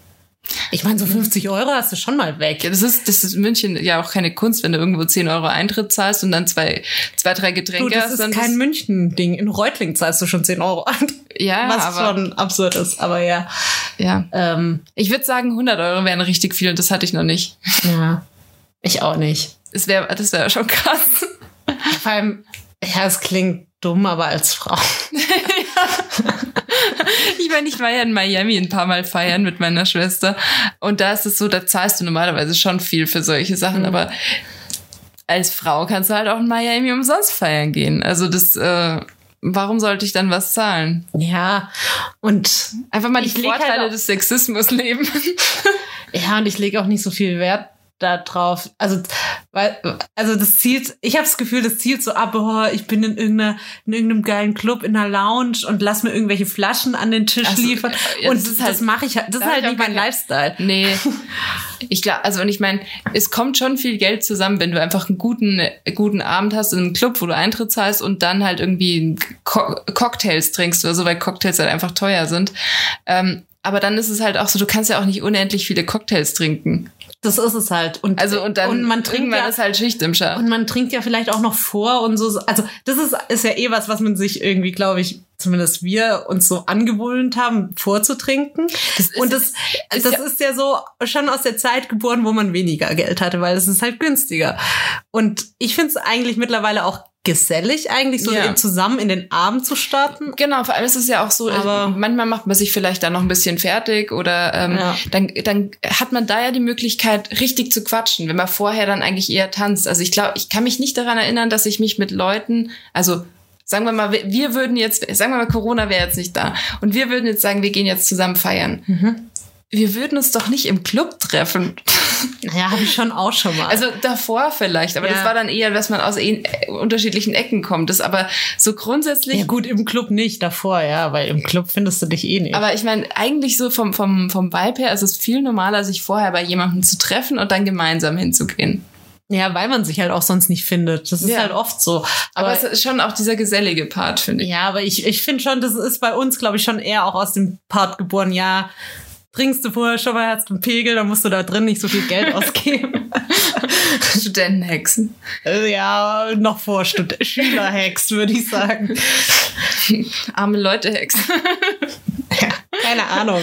Ich meine, so 50 € hast du schon mal weg. Ja, das ist in München ja auch keine Kunst, wenn du irgendwo 10 € Eintritt zahlst und dann zwei, 3 Getränke hast. Das ist kein München-Ding. In Reutlingen zahlst du schon 10 € Eintritt. Ja, was schon absurd ist, aber ja. Ja. Ich würde sagen, 100 € wären richtig viel und das hatte ich noch nicht. Ja, ich auch nicht. Das wäre schon krass. Vor allem, ja, es klingt dumm, aber als Frau. Ich meine, ich war ja in Miami ein paar Mal feiern mit meiner Schwester und da ist es so, da zahlst du normalerweise schon viel für solche Sachen, aber als Frau kannst du halt auch in Miami umsonst feiern gehen. Also warum sollte ich dann was zahlen? Ja, und einfach mal die Vorteile halt des Sexismus leben. Ja, und ich lege auch nicht so viel Wert da drauf. Also das zielt, ich habe das Gefühl, das zielt so ab, ich bin in irgendeinem geilen Club, in einer Lounge und lass mir irgendwelche Flaschen an den Tisch liefern. Ja, und das mache ich halt, das ist halt nicht mein Lifestyle. Nee. Ich glaube, und ich meine, es kommt schon viel Geld zusammen, wenn du einfach einen guten Abend hast in einem Club, wo du Eintritt zahlst und dann halt irgendwie Cocktails trinkst oder so, weil Cocktails halt einfach teuer sind. Aber dann ist es halt auch so, du kannst ja auch nicht unendlich viele Cocktails trinken. Das ist es halt. Und man trinkt ist halt Schicht im Schacht. Und man trinkt ja vielleicht auch noch vor und so. Also das ist ja was man sich irgendwie, glaube ich, zumindest wir uns so angewöhnt haben, vorzutrinken. Das ist ja so schon aus der Zeit geboren, wo man weniger Geld hatte, weil es ist halt günstiger. Und ich finde es eigentlich mittlerweile auch gesellig, eigentlich so eben zusammen in den Abend zu starten. Genau, vor allem ist es ja auch so, aber manchmal macht man sich vielleicht dann noch ein bisschen fertig oder dann hat man da ja die Möglichkeit, richtig zu quatschen, wenn man vorher dann eigentlich eher tanzt. Also ich glaube, ich kann mich nicht daran erinnern, dass ich mich mit Leuten, also sagen wir mal, Corona wäre jetzt nicht da und wir würden jetzt sagen, wir gehen jetzt zusammen feiern. Mhm. Wir würden uns doch nicht im Club treffen. Ja, habe ich schon mal. Also davor vielleicht, aber das war dann eher, dass man aus unterschiedlichen Ecken kommt. Das aber so grundsätzlich... Ja gut, im Club nicht, davor, ja, weil im Club findest du dich eh nicht. Aber ich meine, eigentlich so vom Vibe her ist es viel normaler, sich vorher bei jemandem zu treffen und dann gemeinsam hinzugehen. Ja, weil man sich halt auch sonst nicht findet. Das ist halt oft so. Aber es ist schon auch dieser gesellige Part, finde ich. Ja, aber ich finde schon, das ist bei uns, glaube ich, schon eher auch aus dem Part geboren, ja... Trinkst du vorher schon mal, hast einen Pegel, dann musst du da drin nicht so viel Geld ausgeben. Studentenhexen. Ja, noch vor Schülerhex, würde ich sagen. Arme Leute-Hex. Ja, keine Ahnung.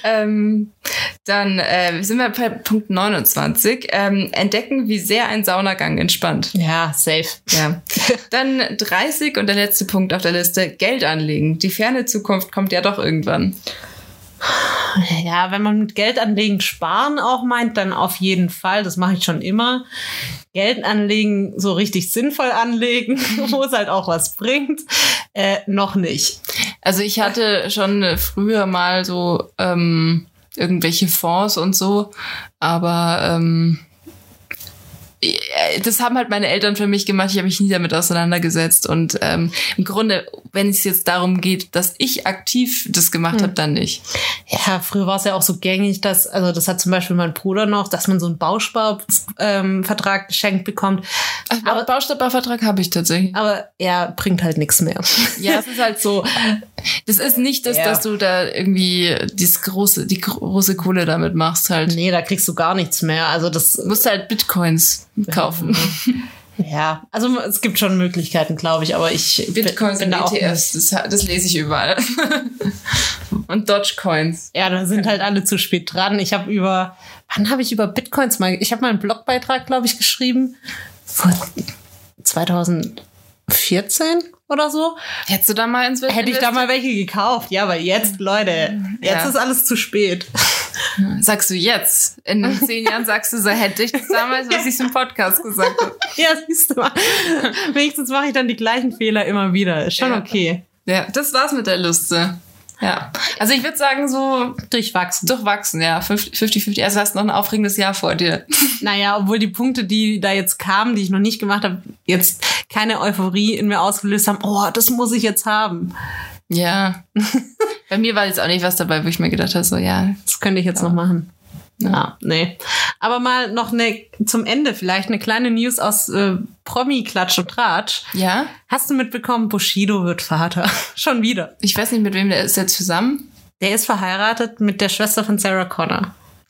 Dann sind wir bei Punkt 29. Entdecken, wie sehr ein Saunagang entspannt. Ja, safe. Ja. Dann 30 und der letzte Punkt auf der Liste, Geld anlegen. Die ferne Zukunft kommt ja doch irgendwann. Ja, wenn man mit Geld anlegen sparen auch meint, dann auf jeden Fall. Das mache ich schon immer. Geld anlegen, so richtig sinnvoll anlegen, wo es halt auch was bringt, noch nicht. Also ich hatte schon früher mal so irgendwelche Fonds und so, aber das haben halt meine Eltern für mich gemacht. Ich habe mich nie damit auseinandergesetzt. Und im Grunde, wenn es jetzt darum geht, dass ich aktiv das gemacht habe, dann nicht. Ja, früher war es ja auch so gängig, das hat zum Beispiel mein Bruder noch, dass man so einen Bausparvertrag geschenkt bekommt. Aber Bausparvertrag habe ich tatsächlich. Aber er bringt halt nichts mehr. Ja, es ist halt so. Das ist nicht das, dass du da irgendwie die große Kohle damit machst halt. Nee, da kriegst du gar nichts mehr. Also das musst halt Bitcoins kaufen. Ja, also es gibt schon Möglichkeiten, glaube ich, aber Bitcoins und ETFs, das lese ich überall. Und Dogecoins. Ja, da sind halt alle zu spät dran. Wann habe ich über Bitcoins ich habe mal einen Blogbeitrag, glaube ich, geschrieben. Vor 2014 oder so. Hättest du da mal Hätte ich da mal welche gekauft. Ja, aber jetzt, Leute, jetzt ist alles zu spät. Sagst du jetzt? In 10 Jahren sagst du so, hätte ich das damals, was ich im Podcast gesagt habe. Ja, siehst du mal. Wenigstens mache ich dann die gleichen Fehler immer wieder. Ist schon okay. Ja, das war's mit der Liste. Ja. Also ich würde sagen so... Durchwachsen, ja. 50-50. Also hast noch ein aufregendes Jahr vor dir. Naja, obwohl die Punkte, die da jetzt kamen, die ich noch nicht gemacht habe, jetzt keine Euphorie in mir ausgelöst haben. Oh, das muss ich jetzt haben. Ja. Bei mir war jetzt auch nicht was dabei, wo ich mir gedacht habe, so ja. Das könnte ich jetzt noch machen. Ja, nee. Aber mal noch zum Ende vielleicht eine kleine News aus Promi-Klatsch und Tratsch. Ja? Hast du mitbekommen, Bushido wird Vater? Schon wieder. Ich weiß nicht, mit wem der ist jetzt zusammen. Der ist verheiratet mit der Schwester von Sarah Connor.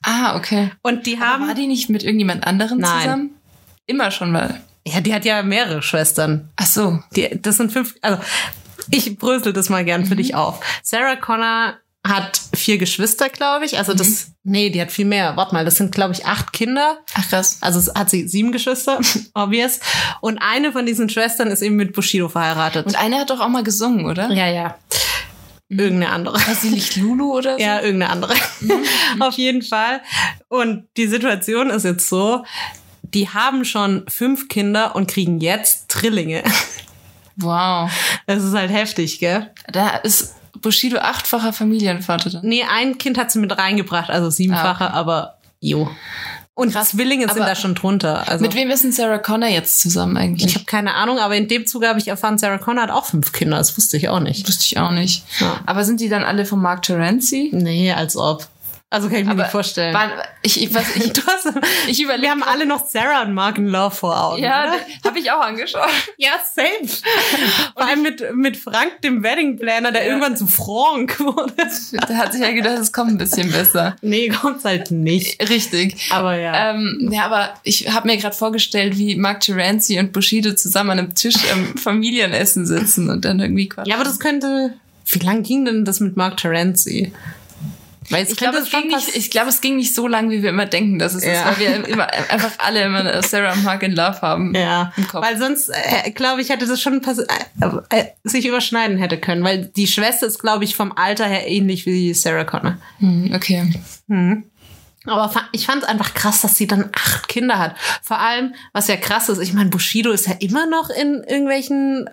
Ah, okay. Und die haben... Aber war die nicht mit irgendjemand anderem zusammen? Immer schon mal. Ja, die hat ja mehrere Schwestern. Ach so. Das sind 5... Also, ich brösel das mal gern für dich auf. Sarah Connor hat 4 Geschwister, glaube ich. Also die hat viel mehr. Warte mal, das sind, glaube ich, 8 Kinder. Ach krass. Also hat sie 7 Geschwister, obvious. Und eine von diesen Schwestern ist eben mit Bushido verheiratet. Und eine hat doch auch mal gesungen, oder? Ja. Irgendeine andere. War sie nicht Lulu oder so? Ja, irgendeine andere. Auf jeden Fall. Und die Situation ist jetzt so, die haben schon 5 Kinder und kriegen jetzt Drillinge. Wow. Das ist halt heftig, gell? Da ist Bushido 8-facher Familienvater dann. Nee, ein Kind hat sie mit reingebracht, also 7-facher, okay. Aber jo. Und krass, Zwillinge sind da schon drunter. Also, mit wem ist denn Sarah Connor jetzt zusammen eigentlich? Ich habe keine Ahnung, aber in dem Zuge habe ich erfahren, Sarah Connor hat auch 5 Kinder. Das wusste ich auch nicht. Wusste ich auch nicht. Ja. Aber sind die dann alle von Mark Terenzi? Nee, als ob. Also kann ich mir nicht vorstellen. Ich überlege. Wir haben alle noch Sarah und Mark in Love vor Augen. Ja, habe ich auch angeschaut. Ja, safe. Vor allem mit Frank, dem Wedding Planner, der irgendwann zu Frank wurde. Da hat sich ja gedacht, es kommt ein bisschen besser. Nee, kommt's halt nicht. Richtig. Aber ja. Ja, aber ich habe mir gerade vorgestellt, wie Mark Terenzi und Bushido zusammen an einem Tisch im Familienessen sitzen und dann irgendwie quatschen. Ja, aber das könnte... Wie lang ging denn das mit Mark Terenzi? Ich glaube, es ging nicht so lang, wie wir immer denken, dass es ist, weil wir einfach alle immer Sarah und Mark in Love haben. Ja, im Kopf. Weil sonst, glaube ich, hätte das schon sich überschneiden hätte können, weil die Schwester ist, glaube ich, vom Alter her ähnlich wie Sarah Connor. Okay. Aber ich fand es einfach krass, dass sie dann 8 Kinder hat. Vor allem, was ja krass ist, ich meine, Bushido ist ja immer noch in irgendwelchen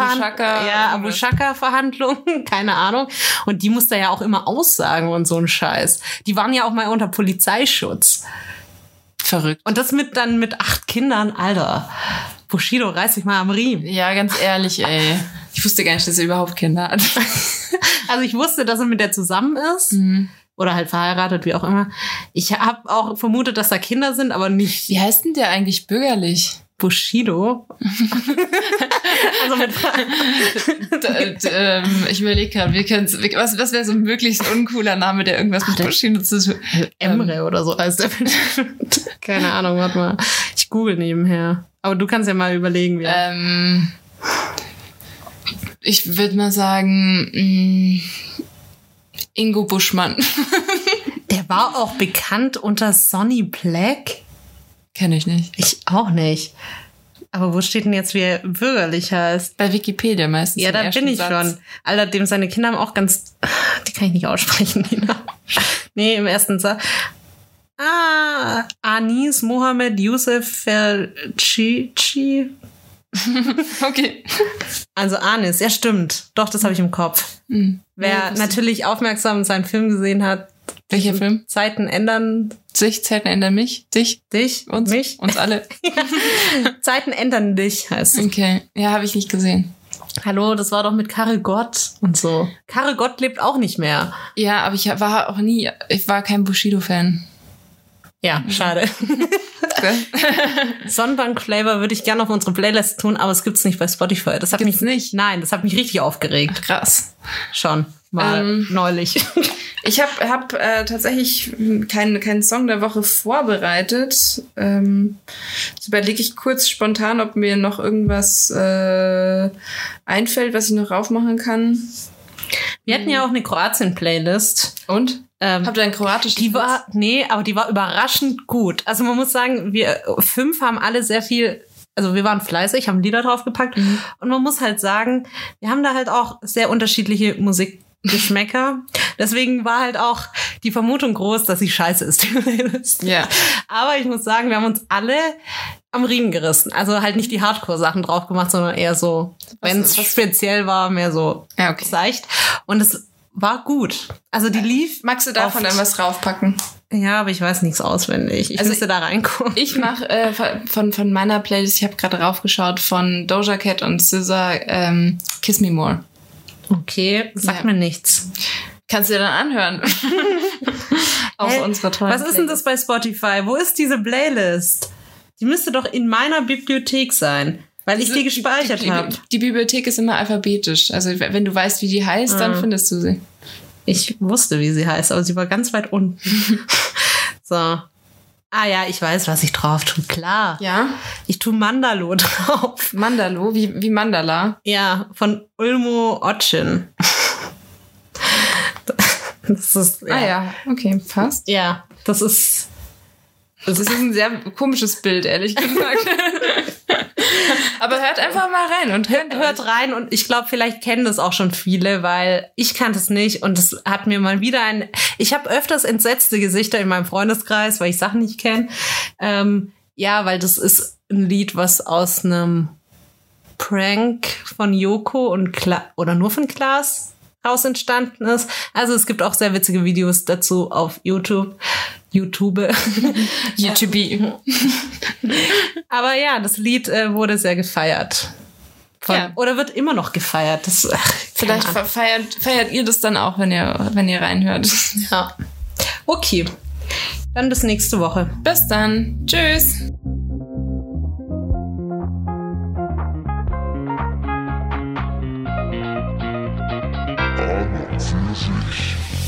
Abu Shaka-Verhandlungen, keine Ahnung. Und die muss da ja auch immer aussagen und so ein Scheiß. Die waren ja auch mal unter Polizeischutz. Verrückt. Und das mit 8 Kindern, Alter. Bushido, reiß dich mal am Riemen. Ja, ganz ehrlich, ey. Ich wusste gar nicht, dass er überhaupt Kinder hat. Also ich wusste, dass er mit der zusammen ist. Oder halt verheiratet, wie auch immer. Ich habe auch vermutet, dass da Kinder sind, aber nicht. Wie heißt denn der eigentlich bürgerlich? Bushido. Also mit ich überlege gerade, was wäre so ein möglichst uncooler Name, der irgendwas mit Bushido zu tun hat? Emre oder so heißt der. Keine Ahnung, warte mal. Ich google nebenher. Aber du kannst ja mal überlegen, wie. Ich würde mal sagen, Ingo Buschmann. Der war auch bekannt unter Sonny Black. Kenne ich nicht. Ich auch nicht. Aber wo steht denn jetzt, wie er bürgerlich heißt? Bei Wikipedia meistens. Ja, da bin ich schon. Allerdings, seine Kinder haben auch ganz... Die kann ich nicht aussprechen. Nee, im ersten Satz. Anis Mohammed Youssef Ferchichi. Okay. Also Anis, ja stimmt. Doch, das habe ich im Kopf. Wer natürlich aufmerksam seinen Film gesehen hat. Welcher Film? Zeiten ändern sich, Zeiten ändern mich, dich, uns, mich, uns alle. Zeiten ändern dich heißt es. Okay, ja, habe ich nicht gesehen. Hallo, das war doch mit Karel Gott und so. Karel Gott lebt auch nicht mehr. Ja, aber ich war kein Bushido-Fan. Ja, schade. Sonnenbank-Flavor würde ich gerne auf unsere Playlist tun, aber es gibt's nicht bei Spotify. Das hat mich nicht. Nein, das hat mich richtig aufgeregt. Ach, krass. Schon mal neulich. Ich hab tatsächlich keinen Song der Woche vorbereitet. Jetzt überlege ich kurz spontan, ob mir noch irgendwas einfällt, was ich noch raufmachen kann. Wir hatten ja auch eine Kroatien-Playlist. Und? Habt ihr ein kroatisches? Aber die war überraschend gut. Also man muss sagen, wir 5 haben alle sehr viel, also wir waren fleißig, haben Lieder draufgepackt. Und man muss halt sagen, wir haben da halt auch sehr unterschiedliche Musikgeschmäcker. Deswegen war halt auch die Vermutung groß, dass sie scheiße ist, die Playlist. Ja. Aber ich muss sagen, wir haben uns alle am Riemen gerissen. Also halt nicht die Hardcore-Sachen drauf gemacht, sondern eher so, wenn es speziell war, mehr so seicht. Und es war gut. Also die lief. Magst du davon dann was draufpacken? Ja, aber ich weiß nichts auswendig. Ich müsste da reingucken. Ich mache von meiner Playlist, ich habe gerade raufgeschaut, von Doja Cat und SZA, Kiss Me More. Okay, sagt mir nichts. Kannst du dir dann anhören. Auf unserer tollen Was ist denn das bei Spotify? Wo ist diese Playlist? Die müsste doch in meiner Bibliothek sein, weil ich die gespeichert habe. Die Bibliothek ist immer alphabetisch. Also wenn du weißt, wie die heißt, dann findest du sie. Ich wusste, wie sie heißt, aber sie war ganz weit unten. So. Ah ja, ich weiß, was ich drauf tue. Klar. Ja? Ich tue Mandalo drauf. Mandalo? Wie Mandala? Ja, von Ulmo Otchin. Das ist, ja. Ah ja, okay, passt. Ja, das ist ein sehr komisches Bild, ehrlich gesagt. Aber hört einfach mal rein und hört rein und ich glaube, vielleicht kennen das auch schon viele, weil ich kannte es nicht und es hat mir mal wieder ich habe öfters entsetzte Gesichter in meinem Freundeskreis, weil ich Sachen nicht kenne. Ja, weil das ist ein Lied, was aus einem Prank von Joko und oder nur von Klaas raus entstanden ist. Also es gibt auch sehr witzige Videos dazu auf YouTube. Aber ja, das Lied wurde sehr gefeiert. Oder wird immer noch gefeiert. Vielleicht feiert ihr das dann auch, wenn ihr reinhört. Ja. Okay. Dann bis nächste Woche. Bis dann. Tschüss. An und für sich.